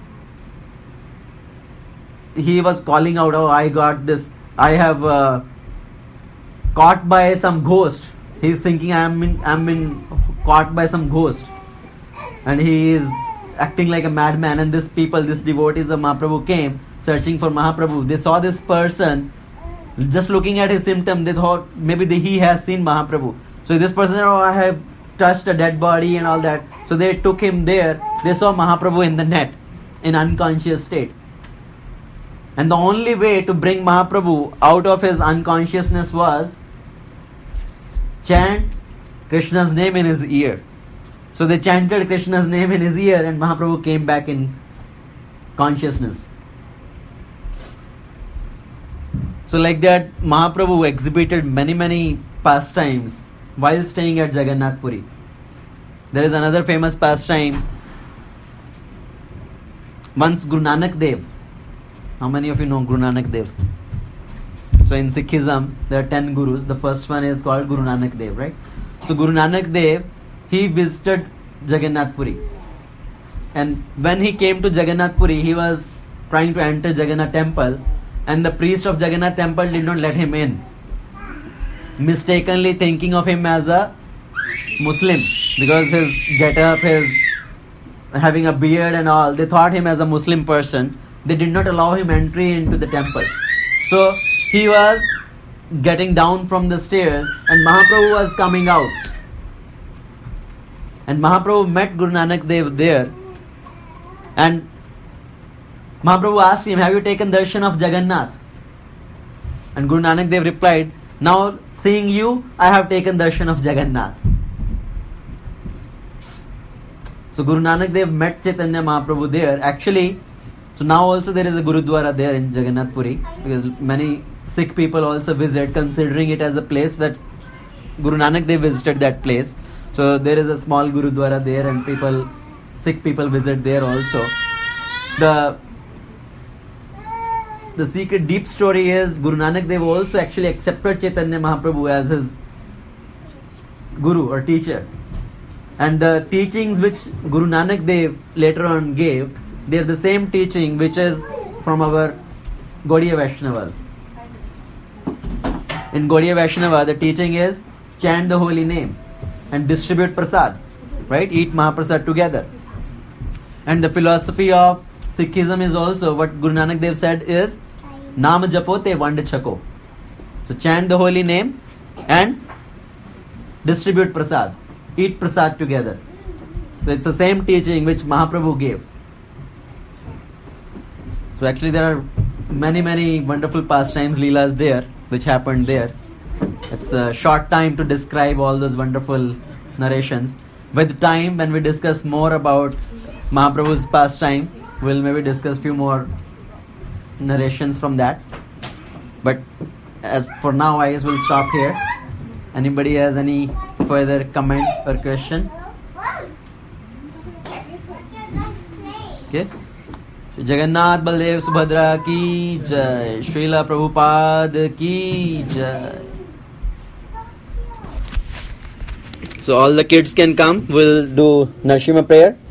he was calling out, oh, I got this. I have caught by some ghost. He's thinking I'm in caught by some ghost. And he is acting like a madman. And these people, these devotees of Mahaprabhu came searching for Mahaprabhu. They saw this person, just looking at his symptom, they thought maybe he has seen Mahaprabhu. So this person said, oh, I have touched a dead body and all that. So they took him there. They saw Mahaprabhu in the net, in unconscious state. And the only way to bring Mahaprabhu out of his unconsciousness was chant Krishna's name in his ear. So they chanted Krishna's name in his ear and Mahaprabhu came back in consciousness. So like that, Mahaprabhu exhibited many pastimes while staying at Jagannath Puri. There is another famous pastime. Once Guru Nanak Dev. How many of you know Guru Nanak Dev? So in Sikhism, there are 10 gurus. The first one is called Guru Nanak Dev, right? So Guru Nanak Dev, he visited Jagannath Puri. And when he came to Jagannath Puri, he was trying to enter Jagannath temple. And the priest of Jagannath temple did not let him in. Mistakenly thinking of him as a Muslim. Because his get-up, his having a beard and all, they thought him as a Muslim person. They did not allow him entry into the temple. So he was getting down from the stairs and Mahaprabhu was coming out. And Mahaprabhu met Guru Nanak Dev there. And Mahaprabhu asked him, have you taken darshan of Jagannath? And Guru Nanak Dev replied, now seeing you, I have taken darshan of Jagannath. So Guru Nanak Dev met Chaitanya Mahaprabhu there. Actually, so now also there is a Gurudwara there in Jagannath Puri, because many Sikh people also visit, considering it as a place that Guru Nanak Dev visited that place. So there is a small Gurudwara there and Sikh people visit there also. The secret deep story is Guru Nanak Dev also actually accepted Chaitanya Mahaprabhu as his guru or teacher. And the teachings which Guru Nanak Dev later on gave, they are the same teaching which is from our Gaudiya Vaishnavas. In Gaudiya Vaishnava, the teaching is chant the holy name and distribute prasad, right? Eat Mahaprasad together. And the philosophy of Sikhism is also what Guru Nanak Dev said is Naam japo te vand chako. So chant the holy name and distribute prasad. Eat prasad together. So it's the same teaching which Mahaprabhu gave. So actually there are many wonderful pastimes, leelas there, which happened there. It's a short time to describe all those wonderful narrations. With time, when we discuss more about Mahaprabhu's pastime, we'll maybe discuss few more narrations from that. But as for now, I guess we'll stop here. Anybody has any further comment or question? Okay. So Jagannath Baldev Subhadra ki jai. Srila Prabhupada ki jai. So all the kids can come. We'll do Narsimha prayer.